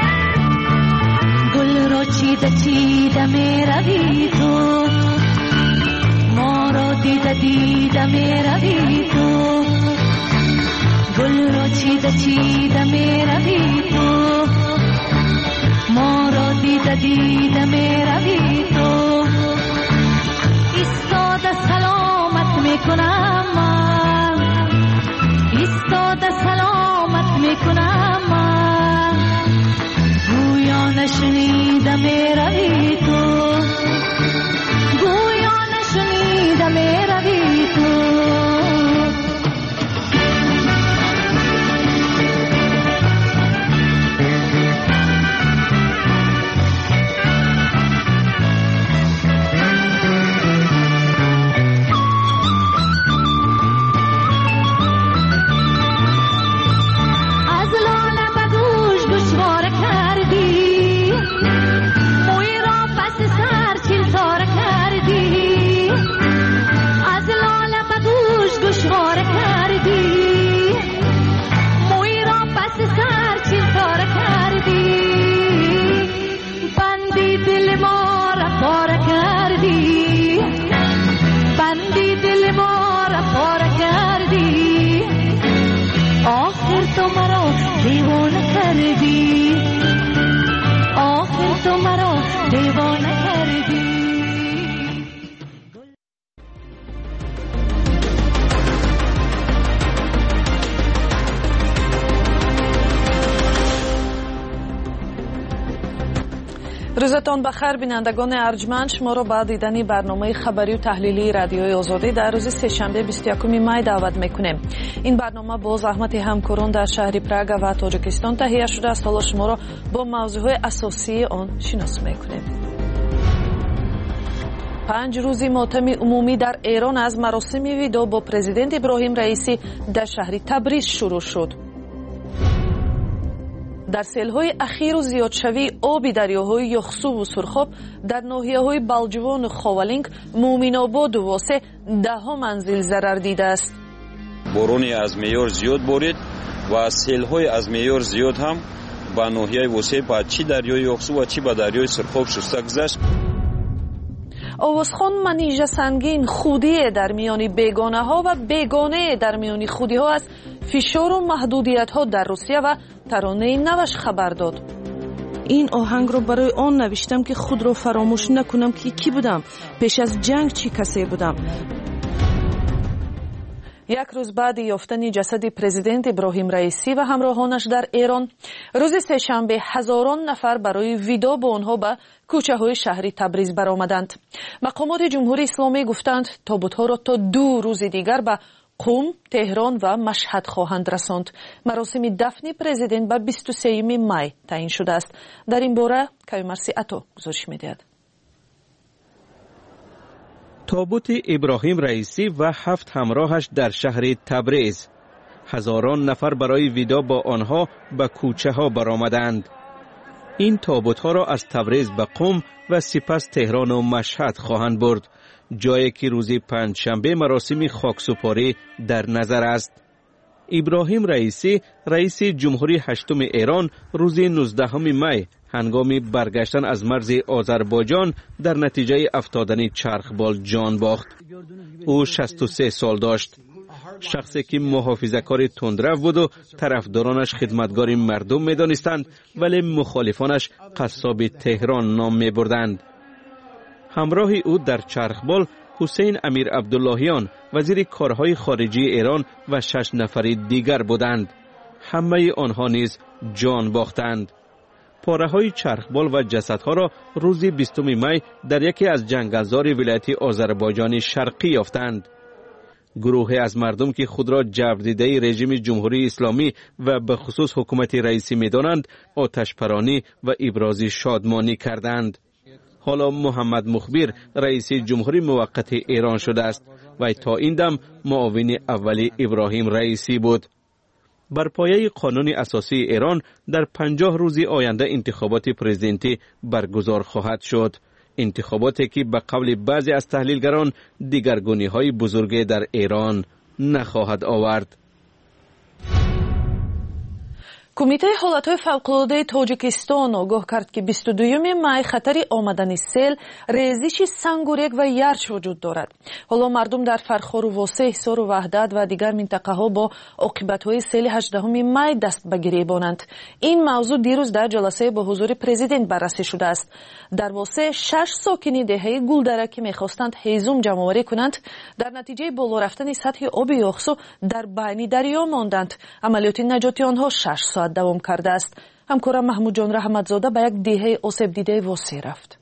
چیده چیده می روی تو میروی تو، گل را چیده چیده میروی تو، ما را دیده دیده میروی تو. ایستاده سلامت میکنم من، ایستاده سلامت میکنم من، گویا نشنیده میروی تو، گویا نشنیده میروی تو. روزتان بخیر بینندگان ارجمند، شما را به دیدن برنامه خبری و تحلیلی رادیوی آزادی در روز سه‌شنبه بیست و یکم می دعوت میکنیم. این برنامه با زحمت همکاران در شهر پراگ و تاجیکستان تهیه شده است. حالا شما را با موضوعات اساسی آن شناس میکنیم. پنج روزی ماتم عمومی در ایران از مراسم ویدو با پرزیدنت ابراهیم رئیسی در شهر تبریز شروع شد. در سیل‌های اخیر و زیادشوی آب دریاهای یخسو و سرخاب در ناحیه‌های بلجوان و خاولینگ، مومن‌آباد و واسه ده منزل ضرر دیده است. بارانی از معیار زیاد بارید و سیل‌های از معیار زیاد هم با ناحیه واسه با چی دریای یخسو و چی با دریای سرخاب شسته گذشت. آوازخوان منیژه سنگین خودی در میان بیگانه ها و بیگانه در میان خودی ها از فشار و محدودیت ها در روسیه و ترانه نوش خبر داد. این آهنگ رو برای آن نوشتم که خود رو فراموش نکنم که کی بودم، پیش از جنگ چی کسی بودم. یک روز بعد یافتن جسد پرزیدنت ابراهیم رئیسی و همراهانش در ایران، روز سه‌شنبه هزاران نفر برای ویدا با آنها به کوچه های شهری تبریز برآمدند. مقامات جمهوری اسلامی گفتند تابوت‌ها را تا دو روز دیگر به قم، تهران و مشهد خواهند رساند. مراسم دفن پرزیدنت به بیست و سوم می تعیین شده است. در این باره کیومرثی عطا گزارش می‌دهد. تابوت ابراهیم رئیسی و هفت همراهش در شهر تبریز، هزاران نفر برای ویدا با آنها به کوچه ها برآمدند. این تابوت ها را از تبریز به قم و سپس تهران و مشهد خواهند برد، جایی که روز پنجشنبه مراسم خاکسپاری در نظر است. ابراهیم رئیسی رئیس جمهوری هشتم ایران روز نوزدهم می هنگام برگشتن از مرز آذربایجان در نتیجه افتادن چرخبال جان باخت. او شصت و سه سال داشت. شخصی که محافظه‌کار تندرو بود و طرفدارانش خدمتگار مردم می‌دانستند، ولی مخالفانش قصاب تهران نام می‌بردند. همراه او در چرخبال حسین امیر عبداللهیان وزیر کارهای خارجی ایران و شش نفر دیگر بودند. همه آنها نیز جان باختند. پاره‌های چرخبال و جسدها را روز بیستم می در یکی از جنگلزار ولایت آذربایجان شرقی یافتند. گروهی از مردم که خود را جبردیده رژیم جمهوری اسلامی و به خصوص حکومت رئیسی می‌دانند، آتش‌پرانی و ابراز شادمانی کردند. حالا محمد مخبر رئیس جمهوری موقت ایران شده است و تا این دم معاون اول ابراهیم رئیسی بود. بر پایه قانون اساسی ایران در پنجاه روز آینده انتخابات پرزیدنتی برگزار خواهد شد. انتخاباتی که به قول بعضی از تحلیلگران دیگرگونی‌های بزرگی در ایران نخواهد آورد. کمیته حالتهای فوق‌العاده تاجیکستان آگاه کرد که بیست و دوم می خطر آمدن سیل، ریزش سنگ و ریگ و یرچ وجود دارد. حالا مردم در فرخار و واسه، حصار و وحدت و دیگر منطقه ها با عاقبت‌های سیل هجدهم می دست به گریبانند. این موضوع دیروز در جلسه با حضور پرزیدنت بررسی شده است. در واسه شش ساکنی دهه گلدره که می‌خواستند هیزم جمع‌آوری کنند، در نتیجه بالا رفتن سطح آب یاخسو در بین دریا ماندند. عملیات نجاتی آنها شش ساعت دوام کرده است. همکارم محمود جان رحمتزاده به یک دهه آسیب دیده واسه رفت.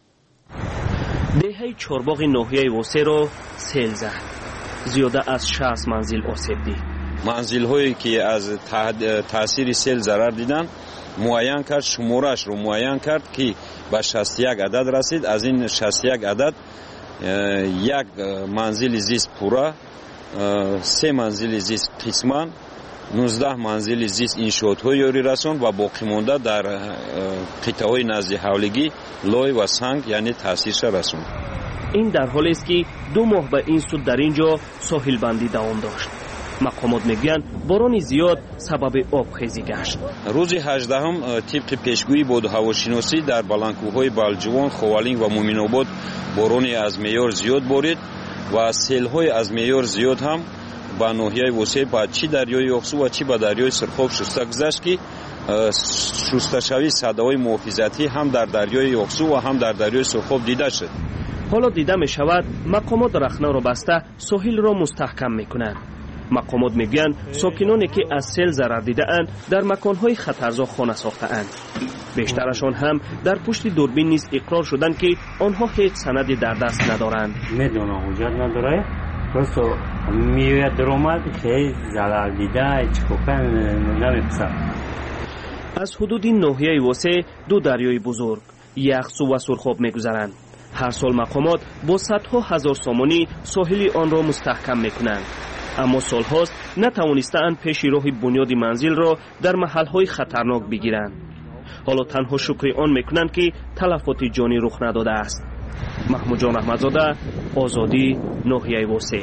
دهه چارباغ ناحیه واسه را سیل زد. زیاده از شصت منزل آسیب دید. منزل هایی که از تاثیر سیل ضرر دیدن معین کرد، شمارش رو معین کرد که به شصت و یک عدد رسید. از این شصت و یک عدد یک منزل زیست پورا، سه منزل زیست قسمان، نوزده منزل زیست انشاءات های یاری رسان و باقی مانده در قطعه های نزد حولگی لای و سنگ یعنی تاثیرش رسان. این در حالی است که دو ماه به این سود در اینجا ساحل بندی دوام داشت. مقامات میگویند باران زیاد سبب آبخیزی گشت. روز هجدهم طبق پیشگویی باد و هواشناسی در بلندکوه‌های بلجوان، خوالینگ و مومن‌آباد بارانی از معیار زیاد بارید و سیل‌های از معیار زیاد هم با ناحیه واسه با چی دریای اقصی و چی با دریای سرخاب شسته گذشت که شستشوی صداهای محافظتی هم در دریای اقصی و هم در دریای سرخاب دیده شد. حالا دیده می شود مقامات رخنا را بسته ساحل را مستحکم می کنند. مقامات میگویند ساکنانی که از سیل ضرر دیده اند در مکانهای خطرزا خانه ساخته اند. بیشترشان هم در پشت دوربین نیز اقرار شدند که آنها هیچ سندی در دست ندارند. میدونم حجت نداره، پس میوید درآمد که ضرر دیده چکوپن نمیپسند. از حدود ناحیه واسه دو دریای بزرگ یخسو و سرخاب میگذرند. هر سال مقامات با صدها هزار سامانی ساحلی آن را مستحکم میکنند. اما سالهاست نتوانستند پیش راه بنیاد منزل را در محلهای خطرناک بگیرند. حالا تنها شکر آن میکنند که تلفات جانی رخ نداده است. محمود جان رحمتزاده، آزادی، ناحیه واسه.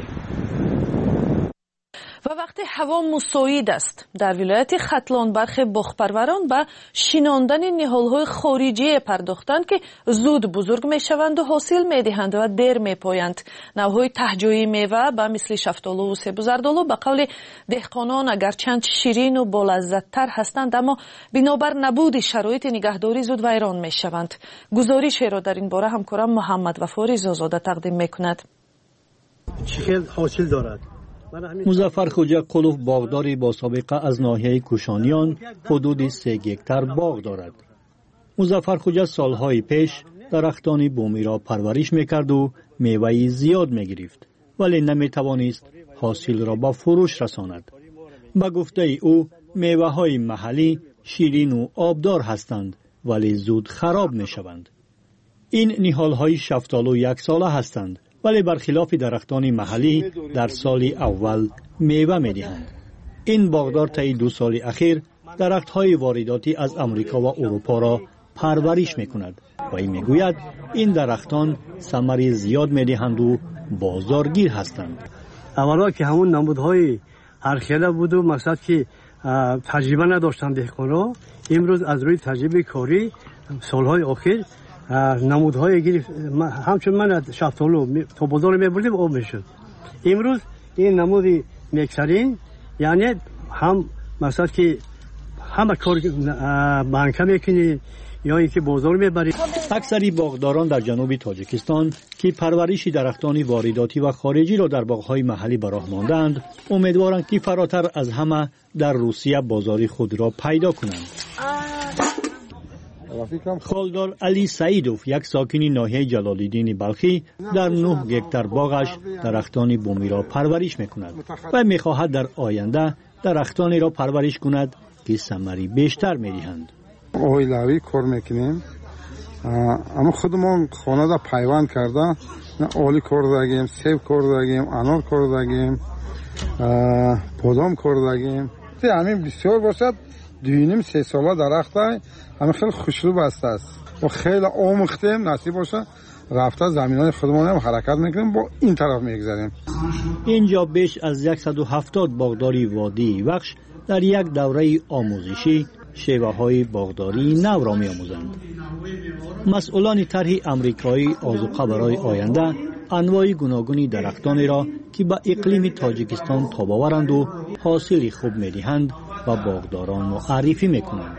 و وقتی هوا مساعد است در ولایت ختلان برخی باغپروران به شیناندن نهال‌های خارجی پرداختند که زود بزرگ میشوند و حاصل میدهند و دیر میپایند. نوهای تهجویی میوه به مثل شفتالو و سیب و زردالو به قول دهقانان اگرچند شیرین و بالذت‌تر هستند اما بنابر نبود شرایط نگهداری زود ویران میشوند. گزارشی را در این باره همکارم محمد وفا رضازاده تقدیم میکند. چقدر حاصل دارد؟ مظفر خوجا قلوف باغداری با سابقه از ناحیه کوشانیان حدود سه هکتار باغ دارد. مظفر خوجا سالهای پیش درختان بومی را پرورش میکرد و میوه زیاد میگرفت ولی نمیتوانست حاصل را به فروش رساند. به گفته او میوه های محلی شیرین و آبدار هستند ولی زود خراب میشوند. این نهال های شفتالو یک ساله هستند ولی برخلاف درختان محلی در سال اول میوه میدهند. این باغدار طی دو سال اخیر درخت‌های وارداتی از امریکا و اروپا را پرورش میکند و این میگوید این درختان ثمر زیاد میدهند و بازارگیر هستند. اولا که همون نمودهای هرخیله بود و مقصد که تجربه نداشتند دهقانا، امروز از روی تجربه کاری سالهای اخیر نمودهای گرفت. همچون من شفتالو تا بازار میبردیم آب میشد. امروز این نمود میکسرین یعنی هم مثلا که همه کار بانکه میکنی یا اینکه بازار میبری. اکثری باغداران در جنوب تاجیکستان که پرورش درختان وارداتی و خارجی را در باغهای محلی به راه ماندند امیدوارند که فراتر از همه در روسیه بازاری خود را پیدا کنند. خالدار علی سعیدوف یک ساکنی ناحیه جلالالدین بلخی در نه هکتار باغش درختان بومی را پرورش میکند و میخواهد در آینده درختانی را پرورش کند که ثمری بیشتر میدهند. اویلاوی کار میکنیم اما خودمون خانه را پیوند کرده اولی کار داریم، سیب کار داریم، انار کار داریم، بادام کار داریم. همین بسیار باشد دوینیم سه ساله درخت های همه خیلی خوشرو بسته است و خیلی آموختیم نصیب باشه رفته زمینای خودمون هم حرکت میکنیم، با این طرف میگذاریم. اینجا بیش از صد و هفتاد باغداری وادی وخش در یک دوره آموزشی شیوه های باغداری نو را می آموزند. مسئولان طرح امریکایی آذوقه برای آینده انواع گوناگونی درختانی را که به اقلیم تاجیکستان تاباورند و حاصل خوب می دهند و باغداران معرفی می کنند.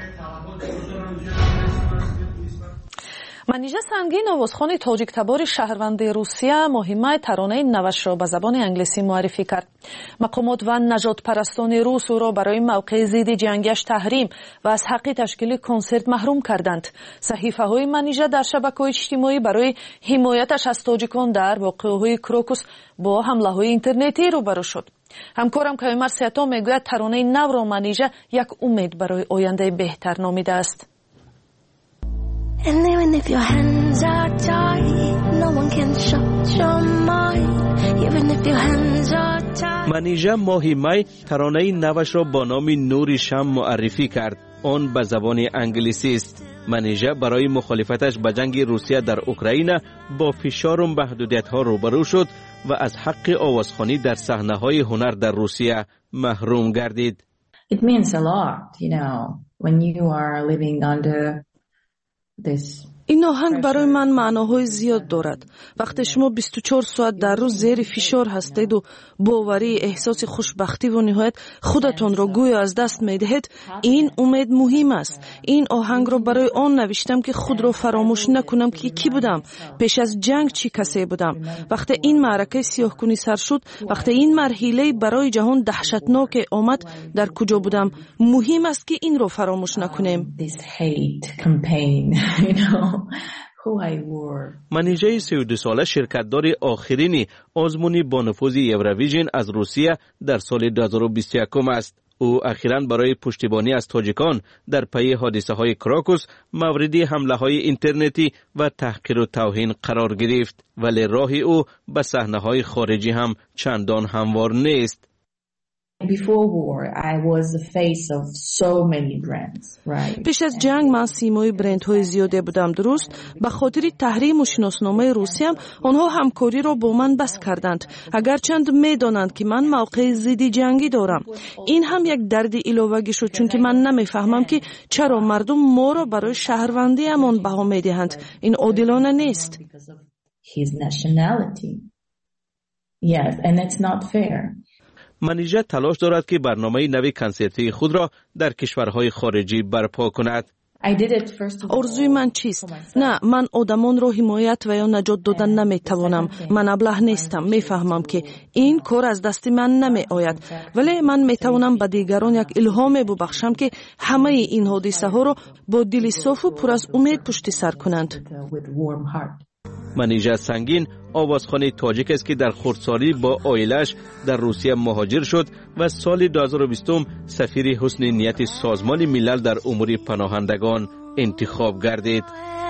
منیژه سنگین آوازخوان تاجیک تبار شهروند روسیه مهمه ترانه نوش را به زبان انگلیسی معرفی کرد. مقامات و نجات پرستان روس او را برای موقع ضد جنگش تحریم و از حق تشکیل کنسرت محروم کردند. صحیفه های منیژه در شبکه‌های اجتماعی برای حمایتش از تاجیکان در واقعه‌های کروکوس با حمله های اینترنتی روبرو شد. همکارم کایمر سیاتا میگوید ترانه نو را منیژه یک امید برای آینده بهتر نامیده است. And even if your hands are tied, no one can shut your mind. Even if your hands are tied. منیژه ماهی می ترانه نوش را با نام نور شم معرفی کرد. آن به زبان انگلیسی است. منیژه برای مخالفتش به جنگ روسیه در اوکراین با فشار و محدودیت‌ها روبرو شد و از حق آوازخوانی در صحنه‌های هنر در روسیه محروم گردید. It means a lot, you know, when you are living under this. این آهنگ برای من معناهای زیاد دارد. وقتی شما بیست و چهار ساعت در روز زیر فشار هستید و باوری احساس خوشبختی و نهایت خودتان را گویا از دست می‌دهید، این امید مهم است. این آهنگ را برای آن نوشتم که خود را فراموش نکنم که کی بودم، پیش از جنگ چی کسی بودم. وقتی این معرکه سیاه‌کنی سر شد، وقتی این مرحله برای جهان دهشتناک آمد، در کجا بودم؟ مهم است که این را فراموش نکنیم. منیژه سی و دو ساله شرکتدار آخرین آزمون با نفوذ یورویژن از روسیه در سال دو هزار و بیست و یک است. او اخیراً برای پشتیبانی از تاجیکان در پی حادثه های کراکوس مورد حمله های اینترنتی و تحقیر و توهین قرار گرفت، ولی راه او به صحنه های خارجی هم چندان هموار نیست. Before war, I was the face of so many brands, right? پیش از جنگ من سیمای برندهای زیاده بودم، درست؟ به خاطر تحریم و شناسنامه روسیه هم آنها همکاری را با من بس کردند، اگرچند میدانند که من موقع ضد جنگی دارم. این هم یک درد علاوه‌ای شد، چون که من نمیفهمم که چرا مردم ما را برای شهروندی همان بها میدهند. این عادلانه نیست. His nationality. Yes, and it's not fair. منیژه تلاش دارد که برنامه نوی کنسرتی خود را در کشورهای خارجی برپا کند. آرزوی من چیست؟ نه، من آدمان را حمایت و یا نجات دادن نمیتوانم. من ابله نیستم. میفهمم که این کار از دست من نمی آید، ولی من میتوانم به دیگران یک الهام ببخشم که همه این حادثه ها را با دل صاف و پر از امید پشت سر کنند. منیژه سنگین آوازخوان تاجیک است که در خردسالی با عائله‌اش در روسیه مهاجر شد و سال دو هزار و بیست سفیر حسن نیت سازمان ملل در امور پناهندگان انتخاب گردید.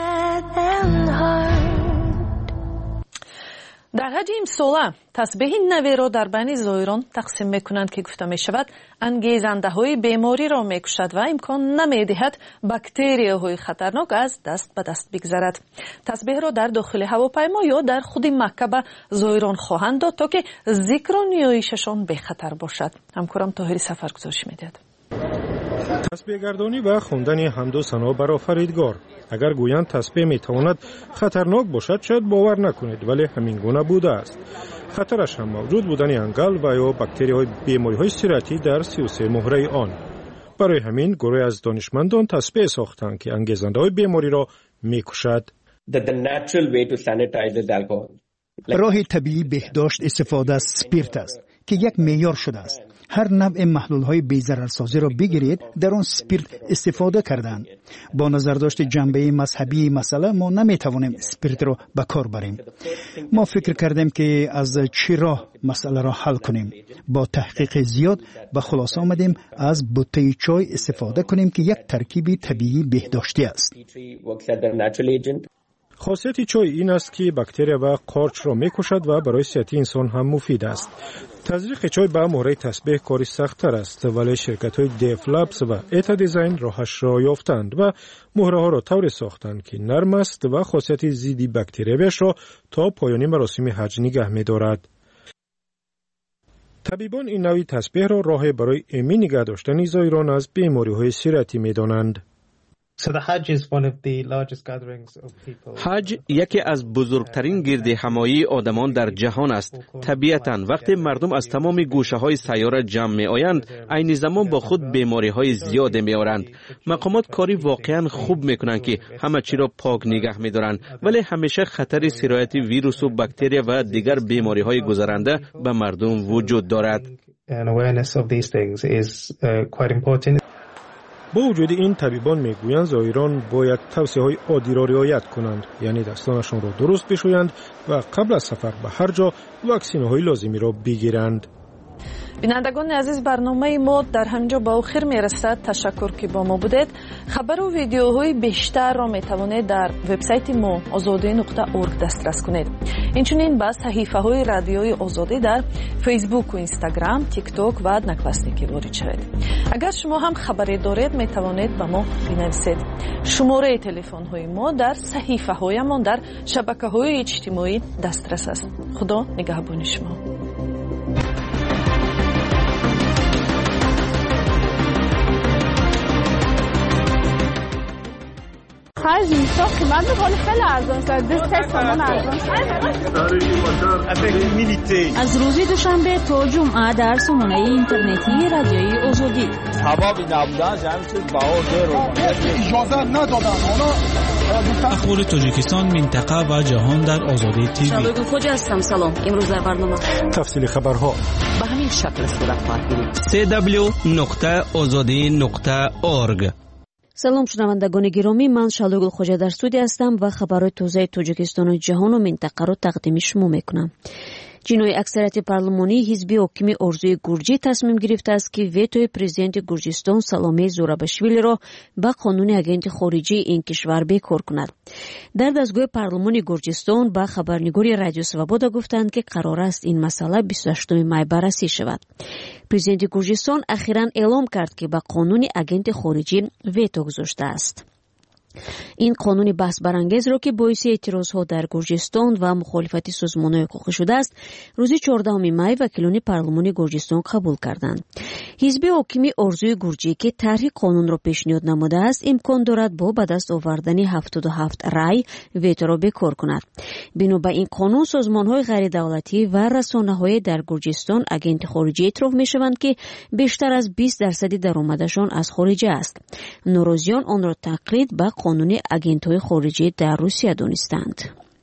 در حج امساله تسبیح نوی را در بین زائران تقسیم میکنند که گفته می شود انگیزنده های بیماری را میکشد و امکان نمیدهد باکتریاهای خطرناک از دست به دست بگذرد. تسبیح را در داخل هواپیما یا در خود مکه به زائران خواهند داد تا که ذکر و نیایششان به خطر باشد. همکارم طاهری سفر گزارش میدهد. تسبیح گردانی و خواندن حمد و ثنا بر آفریدگار. اگر گویند تسبیح میتواند خطرناک باشد شاید باور نکنید، ولی همین گونه بوده است. خطرش هم موجود بودن انگل و یا باکتری های بیماری های سیرتی در سی و سه مهره آن. برای همین گروه از دانشمندان تسبیح ساختند که انگیزنده های بیماری را میکشد. راه طبیعی بهداشت استفاده از اسپریت است که یک معیار شده است. هر نوع محلول‌های بی‌ضررسازی را بگیرید، در آن اسپریت استفاده کردند. با نظرداشت جنبه مذهبی مسئله ما نمی‌توانیم اسپریت را به کار بریم. ما فکر کردیم که از چه راه مسئله را حل کنیم. با تحقیق زیاد به خلاصه آمدیم از بوته چای استفاده کنیم که یک ترکیب طبیعی بهداشتی است. خاصیت چای این است که باکتریا و قارچ را میکشد و برای صحت انسان هم مفید است. تزریق چای به مهره تسبیح کاری سخت‌تر است، ولی شرکت‌های دیف لابس و ایتا دیزاین راهش را یافتند و مهره ها را طوری ساختند که نرم است و خاصیت ضد باکتریاش را تا پایان مراسم حج نگه می‌دارد. طبیبان این نوع تسبیح را راه برای ایمن نگه داشتن زایران از بیماری‌های سیرتی می‌دانند. حج یکی از بزرگترین گرد همایی آدمان در جهان است. طبیعتاً وقتی مردم از تمام گوشه‌های سیاره جمع می آیند، عین زمان با خود بیماری‌های زیاد می آورند. مقامات کاری واقعاً خوب می کنند که همه چی را پاک نگه می دارند، ولی همیشه خطر سرایت ویروس و باکتریا و دیگر بیماری‌های گذرنده به مردم وجود دارد. با وجود این طبیبان میگویند زائران باید توصیه‌های عادی را رعایت کنند، یعنی دستانشان را درست بشویند و قبل از سفر به هر جا واکسین‌های لازمی را بگیرند. بینندگان عزیز، برنامه ما در همینجا به آخر میرسد. تشکر که با ما بودید. خبر و ویدیوهای بیشتر را میتوانید در وبسایت ما آزادی نقطه اورگ دسترس کنید. اینچنین به صحیفه های رادیوی آزادی در فیسبوک و اینستاگرام، تیک تاک و نکوسنیکی وارد شوید. اگر شما هم خبری دارید میتوانید به ما بنویسید. شماره تلفن های ما در صحیفه هایمان در شبکه های اجتماعی دسترس است. خدا نگهبان شما. خرج میسا قیمت بخوری خیلی ارزان شد. دست سامان ارزان شد. از روز دوشنبه تا جمعه در سامانه اینترنتی رادیوی آزادی. هوا بی نبودن جمعی چیز باور رو اجازه ندادن. اخبار تاجیکستان، منطقه و جهان در آزادی تیوی. شالوی خوج هستم. سلام. امروز در برنامه تفصیل خبرها به همین شکل صورت خواهد گرفت. سی دبلیو نقطه آزادی نقطه اورگ. سلام شنوندگان گرامی، من شالوی خوج در استودیو هستم و خبرهای تازه تاجیکستان و جهان و منطقه را تقدیم شما میکنم. جنوی اکثریت پارلمانی حزب حاکم ارزوی گورجی تصمیم گرفته است که ویتوی پرزیدنت گورجستان سالومه زوراباشویلی را به قانون اگنت خارجی این کشور بیکار کند. در دستگاه پارلمان گورجستان به خبرنگاری رادیو سوابودا گفتند که قرار است این مسئله بیست و هشتم می بررسی شود. پرزیدنت گورجستان اخیراً اعلام کرد که به قانون اگنت خارجی ویتو گذاشته است. این قانون بحث برانگیز را که باعث اعتراضها در گورجستان و مخالفت سازمان‌های حقوقی شده است، روز چهاردهم می وکیلان پارلمان گورجستان قبول کردند. حزب حاکم ارزوی گورجی که طرح قانون را پیشنهاد نموده است، امکان دارد با به دست آوردن هفتاد و هفت رای ویتو را بیکار کند. بنا به این قانون سازمان‌های غیر دولتی و رسانه‌های در گورجستان اگنت خارجی اعتراف می‌شوند که بیشتر از بیست درصد درآمدشان از خارج است. نوروزیان آن را تقلید به قانون اگنت‌های خارجی در روسیه دانستند.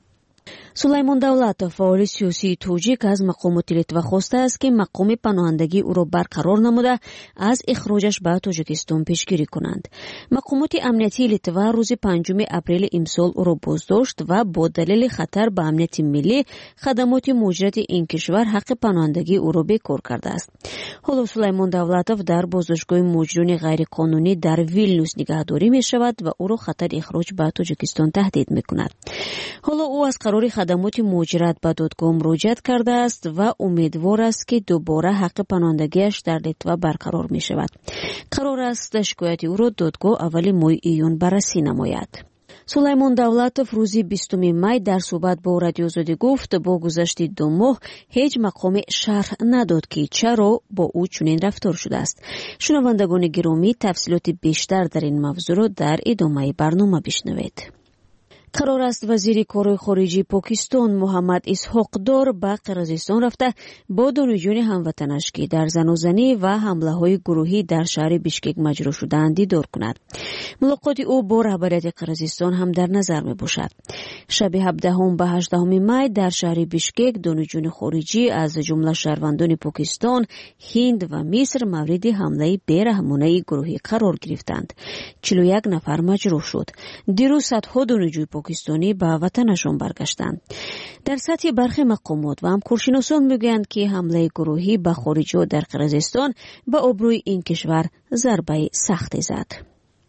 سلیمان دولتov فعال سیاسی توجیک از مقامات لیتوا خواسته است که مقام پناهندگی او را برقرار نموده از اخراجش به تاجیکستان پیشگیری کنند. مقامات امنیتی لیتوا روز پنجم اپریل امسال او را بازداشت و با دلیل خطر به امنیت ملی خدمات مجرد این کشور حق پناهندگی او را بیکار کرده است. حالا سلیمان دولتov در بازداشتگاه مجرمین غیر قانونی در ویلنیوس نگهداری می شود و او را خطر اخراج به تاجیکستان تهدید می کند. حالا او از قرار خدمات مجرد به دادگاه مراجعت کرده است و امیدوار است که دوباره حق پناهندگیش در لیتوا برقرار می شود. قرار است شکایت او را دادگاه اول ماه ایون بررسی نماید. سلیمان دولتov روزی بیستم می در صحبت با رادیو آزادی گفت با گذشت دو ماه هیچ مقام شرح نداد که چرا با او چنین رفتار شده است. شنوندگان گرامی، تفصیلات بیشتر در این موضوع را در ادامه برنامه بشنوید. قرار است وزیر کار خارجی پاکستان محمد اسحاق دار به قرقیزستان رفته با دانشجویان هموطنش که در زناشویی و حمله های گروهی در شهر بیشکک مجروح شدند دیدار کند. ملاقات او با رهبریت قرقیزستان هم در نظر می باشد. شب هفدهم به هجدهم می در شهر بیشکک دانشجویان خارجی از جمله شهروندان پاکستان، هند و مصر مورد حمله بیرحمانه گروهی قرار گرفتند. چهل و یک نفر مجروح شد. دیروز صدها دانشجوی پاکستانی به وطنشان برگشتند. در سطح برخی مقامات و همکارشناسان میگویند که حمله گروهی به خارجی‌ها در قرقیزستان به آبروی این کشور ضربه سختی زد.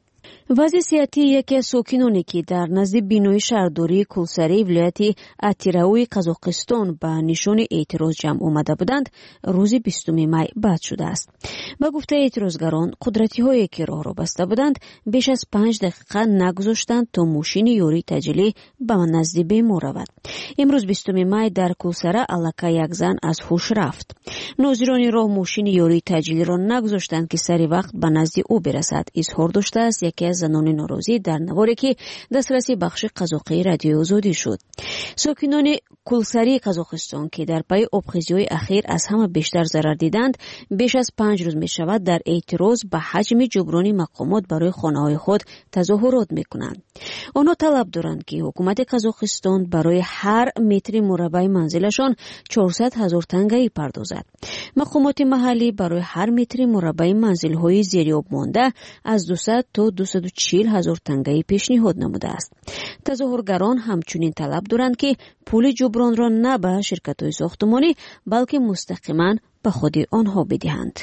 وضع صحتی یکی از ساکنانی که در نزد بینای شهرداری کلسری ولایت اتیراوی قزاقستان به نشان اعتراض جمع آمده بودند روز بیستم می بعد شده است. به گفته اعتراضگران قدرتی هایی که راه را بسته بودند بیش از پنج دقیقه نگذاشتند تا ماشین یوری تجلی به نزد بیمار رود. امروز بیستم می در کلسره الکه یک زن از هوش رفت. ناظران راه ماشین یوری تجلی را نگذاشتند که سری وقت به نزد او برسد. اظهار داشته است یکی از زنان ناراضی در نواری که دسترسی بخش قزاقی رادیو آزادی شد. ساکنان کلسری قزاقستان که در پی آبخیزی‌های اخیر از همه بیشتر ضرر دیدند بیش از پنج روز می شود در اعتراض به حجم جبران مقامات برای خانه‌های خود تظاهرات می‌کنند. آنها طلب دارند که حکومت قزاقستان برای هر متر مربع منزلشان چهارصد هزار تنگه پردازد. مقامات محلی برای هر متر مربع منزل‌های زیرآب مانده از دویست تا دویست و چهل هزار تنگه پیشنهاد نموده است. تظاهرگران همچنین طلب دارند که پول جبران را نه به شرکت‌های ساختمانی بلکه مستقیما به خود آنها بدهند.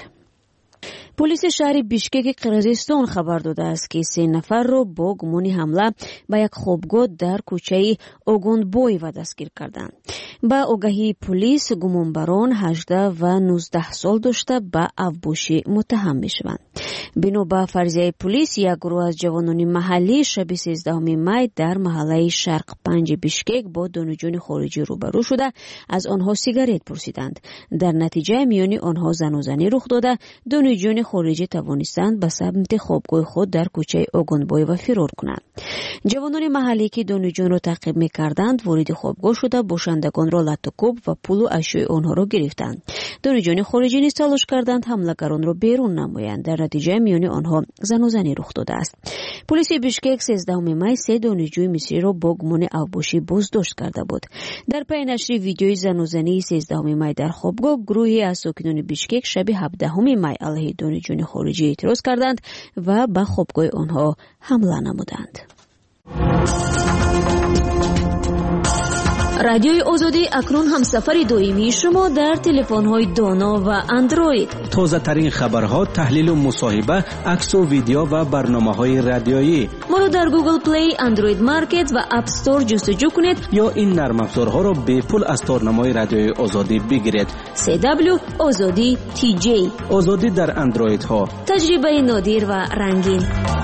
پلیس شهر بیشکک قرقیزستان خبر داده است که سه نفر را با گمان حمله به یک خوابگاه در کوچه اوگونبوی و دستگیر کردند. با آگاهی پلیس گمانبران هجده و نوزده سال داشته به افبوشی متهم میشوند. بنا به فرضیه پلیس یک گروه از جوانان محلی شب سیزدهم می در محله شرق پنج بیشکک با دانشجویان خارجی روبرو شده از آنها سیگارت پرسیدند. در نتیجه میان آنها زن و زنی رخ داده دانشجویان خارجی توانستند به سمت خوابگاه خود در کوچه اوگونبوی و فرار کنند. جوانان محلی که دانشجویان را تعقیب می‌کردند وارد خوابگاه شده باشندگان را لطوکوب و پول و اشیاء آنها را گرفتند. دانشجویان خارجی نیز تلاش کردند حملگران را بیرون نمایند. در نتیجه میان آنها زن و زنی رخ داده است. پلیس بیشکک سیزدهم می سه دانشجوی مصری را با گمان افباشی بازداشت کرده بود. در پی نشر ویدیوی زن و زنی سیزدهم می در خوابگاه گروهی از ساکنان بیشکک شب هفدهم می علیه دانشجویان خارجی اعتراض کردند و به خوابگاه آنها حمله نمودند. رادیوی آزادی اکنون همسفر دائمی شما در تلفن‌های دانا و اندروید. تازه ترین خبرها، تحلیل و مصاحبه، عکس و ویدیو و برنامه‌های رادیویی. ما رو در گوگل پلی، اندروید مارکت و اپ استور جستجو کنید یا این نرم افزارها را به پول از تارنمای رادیوی آزادی بگیرید. سی دبلیو آزادی تی جی. آزادی در اندروید ها. تجربه نادر و رنگین.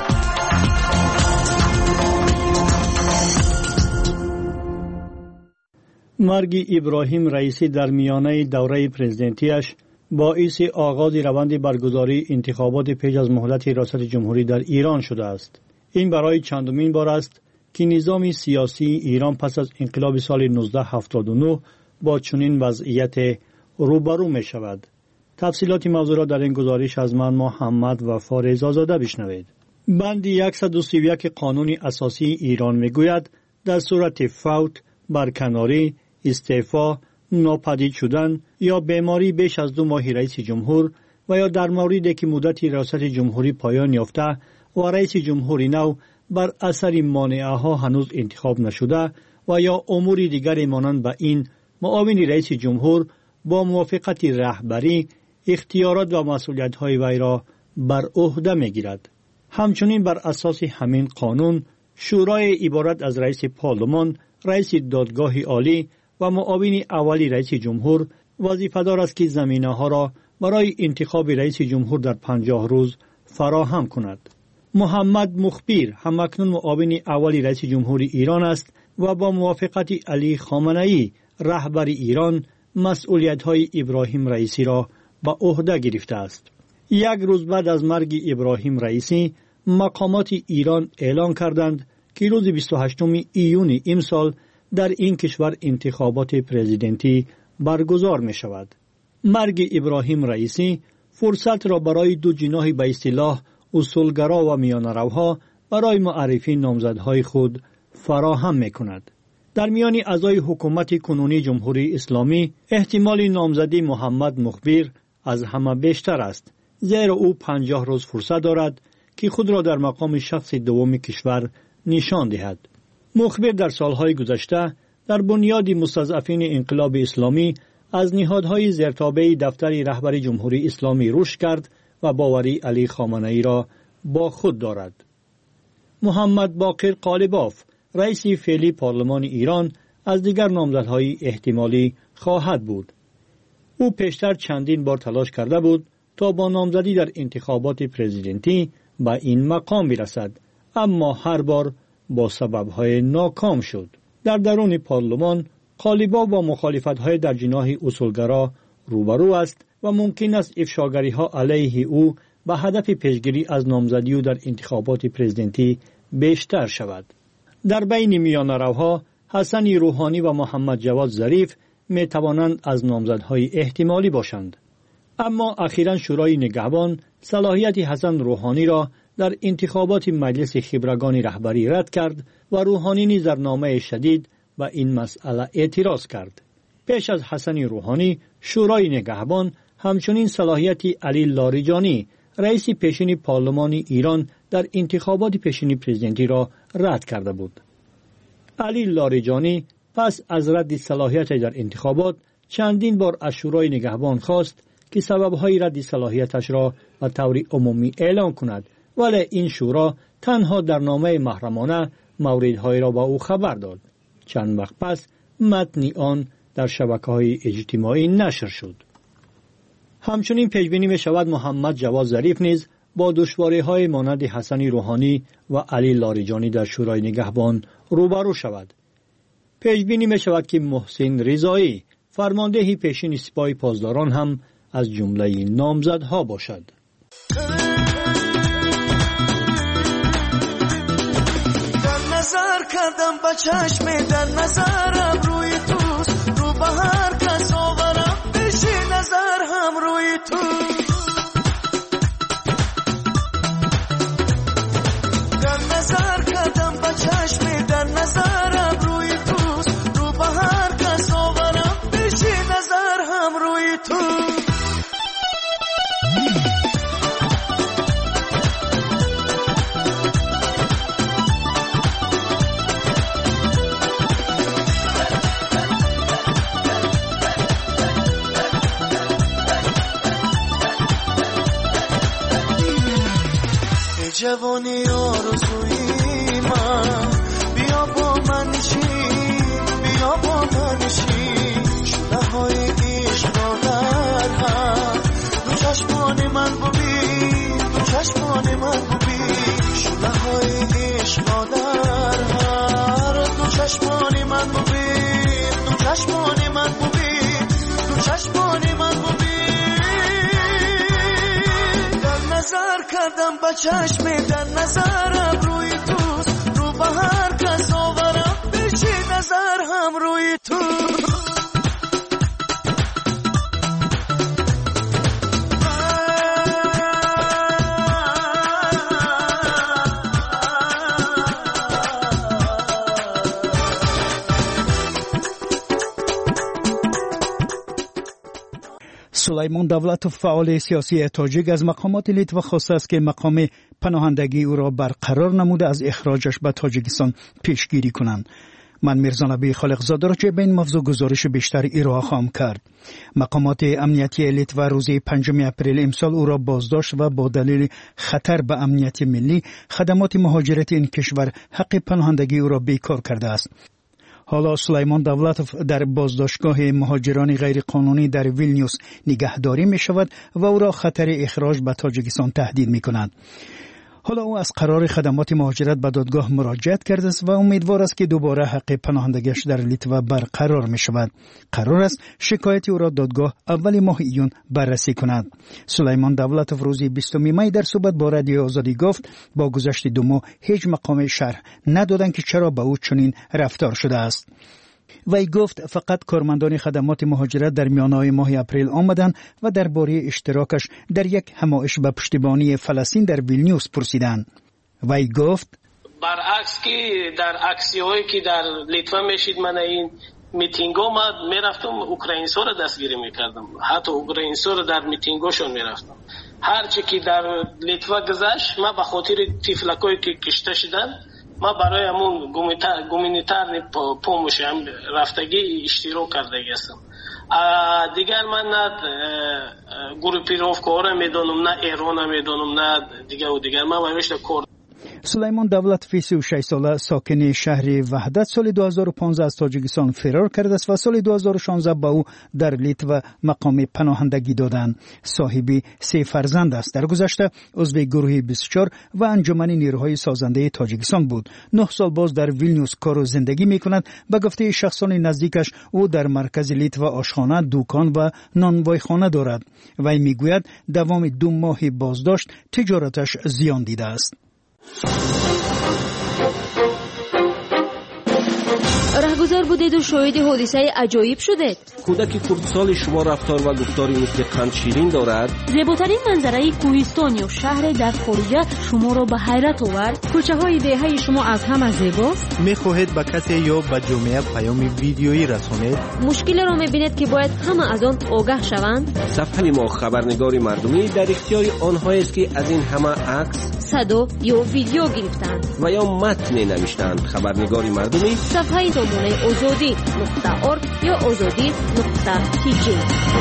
مرگ ابراهیم رئیسی در میانه دوره پرزیدنتیش باعث آغاز روند برگزاری انتخابات پیش از مهلت ریاست جمهوری در ایران شده است. این برای چندمین بار است که نظام سیاسی ایران پس از انقلاب سال نوزده هفتاد و نه با چنین وضعیت روبرو می شود. تفصیلات موضوع را در این گزارش از من محمد وفا رضازاده بشنوید. بند صد و سی و یک قانون اساسی ایران می گوید در صورت فوت، برکناری، استعفا، ناپدید شدن یا بیماری بیش از دو ماه رئیس جمهور و یا در موردی که مدت ریاست جمهوری پایان یافته و رئیس جمهوری نو بر اثر مانعه ها هنوز انتخاب نشده و یا امور دیگر مانند به این معاون رئیس جمهور با موافقت رهبری اختیارات و مسئولیت های وی را بر عهده می گیرد. همچنین بر اساس همین قانون شورای عبارت از رئیس پارلمان، رئیس دادگاه عالی و معاون اولی رئیس جمهور وظیفه‌دار است که زمینه‌ها را برای انتخاب رئیس جمهور در پنجاه روز فراهم کند. محمد مخبر همکنون معاون اولی رئیس جمهوری ایران است و با موافقت علی خامنه‌ای رهبر ایران مسئولیت‌های ابراهیم رئیسی را به عهده گرفته است. یک روز بعد از مرگ ابراهیم رئیسی مقامات ایران اعلام کردند که روز بیست و هشتم ایون امسال در این کشور انتخابات پرزیدنتی برگزار می شود. مرگ ابراهیم رئیسی فرصت را برای دو جناح به اصطلاح اصولگرا و میانه‌روها برای معرفی نامزدهای خود فراهم می کند. در میان اعضای حکومت کنونی جمهوری اسلامی احتمال نامزدی محمد مخبر از همه بیشتر است، زیرا او پنجاه روز فرصت دارد که خود را در مقام شخص دوم کشور نشان دهد. مخبر در سالهای گذشته در بنیاد مستضعفین انقلاب اسلامی از نهادهای زیرتابع دفتر رهبری جمهوری اسلامی رشد کرد و باوری علی خامنه‌ای را با خود دارد. محمد باقر قالیباف رئیس فعلی پارلمان ایران از دیگر نامزدهای احتمالی خواهد بود. او پیشتر چندین بار تلاش کرده بود تا با نامزدی در انتخابات پرزیدنتی به این مقام برسد، اما هر بار با سببهای ناکام شد. در درون پارلمان قالیباف با مخالفت‌های در جناح اصولگرا روبرو است و ممکن است افشاگری‌ها علیه او به هدف پیشگیری از نامزدی او در انتخابات پرزیدنتی بیشتر شود. در بین میانه‌روها حسن روحانی و محمد جواد ظریف می توانند از نامزدهای احتمالی باشند، اما اخیراً شورای نگهبان صلاحیت حسن روحانی را در انتخابات مجلس خبرگان رهبری رد کرد و روحانی نیز در نامه شدید به این مسئله اعتراض کرد. پیش از حسن روحانی، شورای نگهبان همچنین صلاحیت علی لاریجانی رئیس پیشین پارلمان ایران در انتخابات پیشین پرزیدنتی را رد کرده بود. علی لاریجانی پس از رد صلاحیت در انتخابات چندین بار از شورای نگهبان خواست که سببهای رد صلاحیتش را به طور عمومی اعلام کند، ولی این شورا تنها در نامه محرمانه موردهای را با او خبر داد. چند وقت پس متن آن در شبکه‌های اجتماعی نشر شد. همچنین پیشبینی می شود محمد جواد ظریف نیز با دشواری‌های مانند حسن روحانی و علی لاریجانی در شورای نگهبان روبرو شود. پیشبینی می شود که محسن رضایی فرمانده پیشین سپاه پاسداران هم از جمله نامزدها باشد. در نظر کردم با چشم در نظرم روی توست، رو به هر کس آورم بشی نظر هم روی تو. در نظر کردم با چشم در نظرم روی توست، رو به هر کس آورم بشی نظر هم روی تو. جوانی آرزوی من، بیا با من نشین، بیا با من نشین. شده های عشق را در هم دو چشمان من ببین، دو چشمان من ببین. شده های عشق را در هم دو چشمان من ببین، دو چشمان من ببین، دو چشمان من ببین. نظر کردم با چشم در نظرم روی توست، رو به هر کس آورم بشی نظر هم روی تو. سلیمان دولتوف فعال سیاسی تاجیک از مقامات لیتوا خواسته است که مقام پناهندگی او را برقرار نموده از اخراجش به تاجیکستان پیشگیری کنند. من میرزا نبی خالقزاده را به این موضوع گزارش بیشتر ارائه خواهم کرد. مقامات امنیتی لیتوا روز پنجم اپریل امسال او را بازداشت و با دلیل خطر به امنیت ملی خدمات مهاجرت این کشور حق پناهندگی او را بیکار کرده است. حالا سلیمان دولتوف در بازداشتگاه مهاجران غیرقانونی در ویلنیوس نگهداری می شود و او را خطر اخراج به تاجیکستان تهدید می کند. حالا او از قرار خدمات مهاجرت به دادگاه مراجعت کرده است و امیدوار است که دوباره حق پناهندگیش در لیتوا برقرار می شود. قرار است شکایت او را دادگاه اول ماه ایون بررسی کند. سلیمان دولتوف روز بیستم می در صحبت با رادیو آزادی گفت با گذشت دو ماه هیچ مقام شرح ندادند که چرا به او چنین رفتار شده است. وی گفت فقط کارمندان خدمات مهاجرت در میانه ماه اپریل آمدند و درباره اشتراکش در یک همایش به پشتیبانی فلسطین در ویلنیوس پرسیدند. وی گفت برعکس که در اکسی‌هایی که در لیتوا میشید من این میتینگ‌ها ما میرفتم اوکراینس‌ها را دستگیری میکردم، حتی اوکراینس‌ها را در میتینگ‌هاشون میرفتم. هرچی که در لیتوا گذشت ما به خاطر تیفلکایی که کشته شدن ما برای همون گومینیتر پومش هم رفتگی اشتراک کرده هستم. دیگر من نه گروپیروفکا را میدونم، نه ایران را میدونم، نه دیگر و دیگر. من باید کار. سلیمان دولت فی سی و شش ساله ساکن شهر وحدت سال دو هزار و پانزده از تاجیکستان فرار کرده است و سال دو هزار و شانزده به او در لیتوا مقام پناهندگی دادند. صاحب سه فرزند است. در گذشته عضو گروه بیست و چهار و انجمن نیروهای سازنده تاجیکستان بود. نه سال باز در ویلنیوس کار و زندگی میکند. به گفته شخصان نزدیکش او در مرکز لیتوا آشخانه، دکان و نانوایخانه دارد. وی میگوید دوام دو ماه بازداشت تجارتش زیان دیده است. رهگذر بودید و شاهد حادثه عجایب شدید. کودک خردسال شما رفتار و گفتاری مثل قند شیرین دارد. زیباترین منظره کوهستان یا شهر در خارج شما را به حیرت آورد. کوچه های دهه شما از همه زیباست. میخواهید به کسی یا به جامعه پیام ویدیویی رسانید. مشکل را میبینید که باید همه از آن آگاه شوند. صفحه ما خبرنگار مردمی در اختیار آنهایی است که از این همه عکس، صدا یا ویدیو گرفتند و یا متن نوشتند. خبرنگار مردمی صفحه زمانه آزادی نقطه ارگ یا آزادی نقطه تی جی.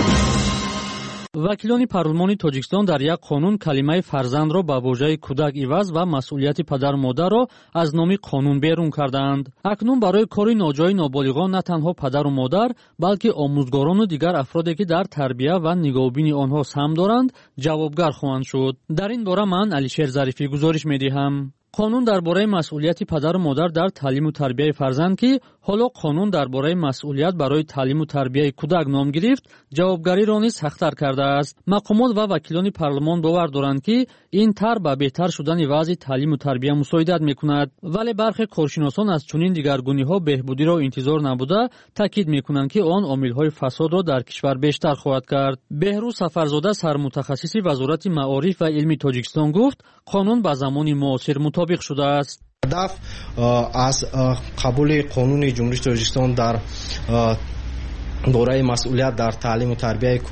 وکیلان پارلمانی تاجیکستان در یک قانون کلمه فرزند را به واژه کودک عوض و مسئولیت پدر مادر را از نام قانون بیرون کردند. اکنون برای کار ناجای نابالغان نه تنها پدر و مادر بلکه آموزگاران و دیگر افرادی که در تربیت و نگهبانی آنها سهم دارند جوابگر خواهند شد. در این باره من علیشیر ظریفی گزارش می‌دهم. قانون درباره مسئولیت پدر و مادر در تعلیم و تربیت فرزند که حالا قانون درباره مسئولیت برای تعلیم و تربیت کودک نام گرفت، جوابگری را نیز سخت‌تر کرده است. مقامات و وکیلان پارلمان باور دارند که این طرح به بهتر شدن وضع تعلیم و تربیت مساعدت می‌کند، ولی برخی کارشناسان از چنین دیگرگونی‌ها بهبودی را انتظار نبوده تاکید می‌کنند که آن عامل‌های فساد را در کشور بیشتر خواهد کرد. بهروز سفرزاده سرمتخصص وزارت معارف و علم تاجیکستان گفت قانون به زمان معاصر مطابق شده است. هدف از قبول قانون جمهوری تاجیکستان در دوره مسئولیت در تعلیم و تربیت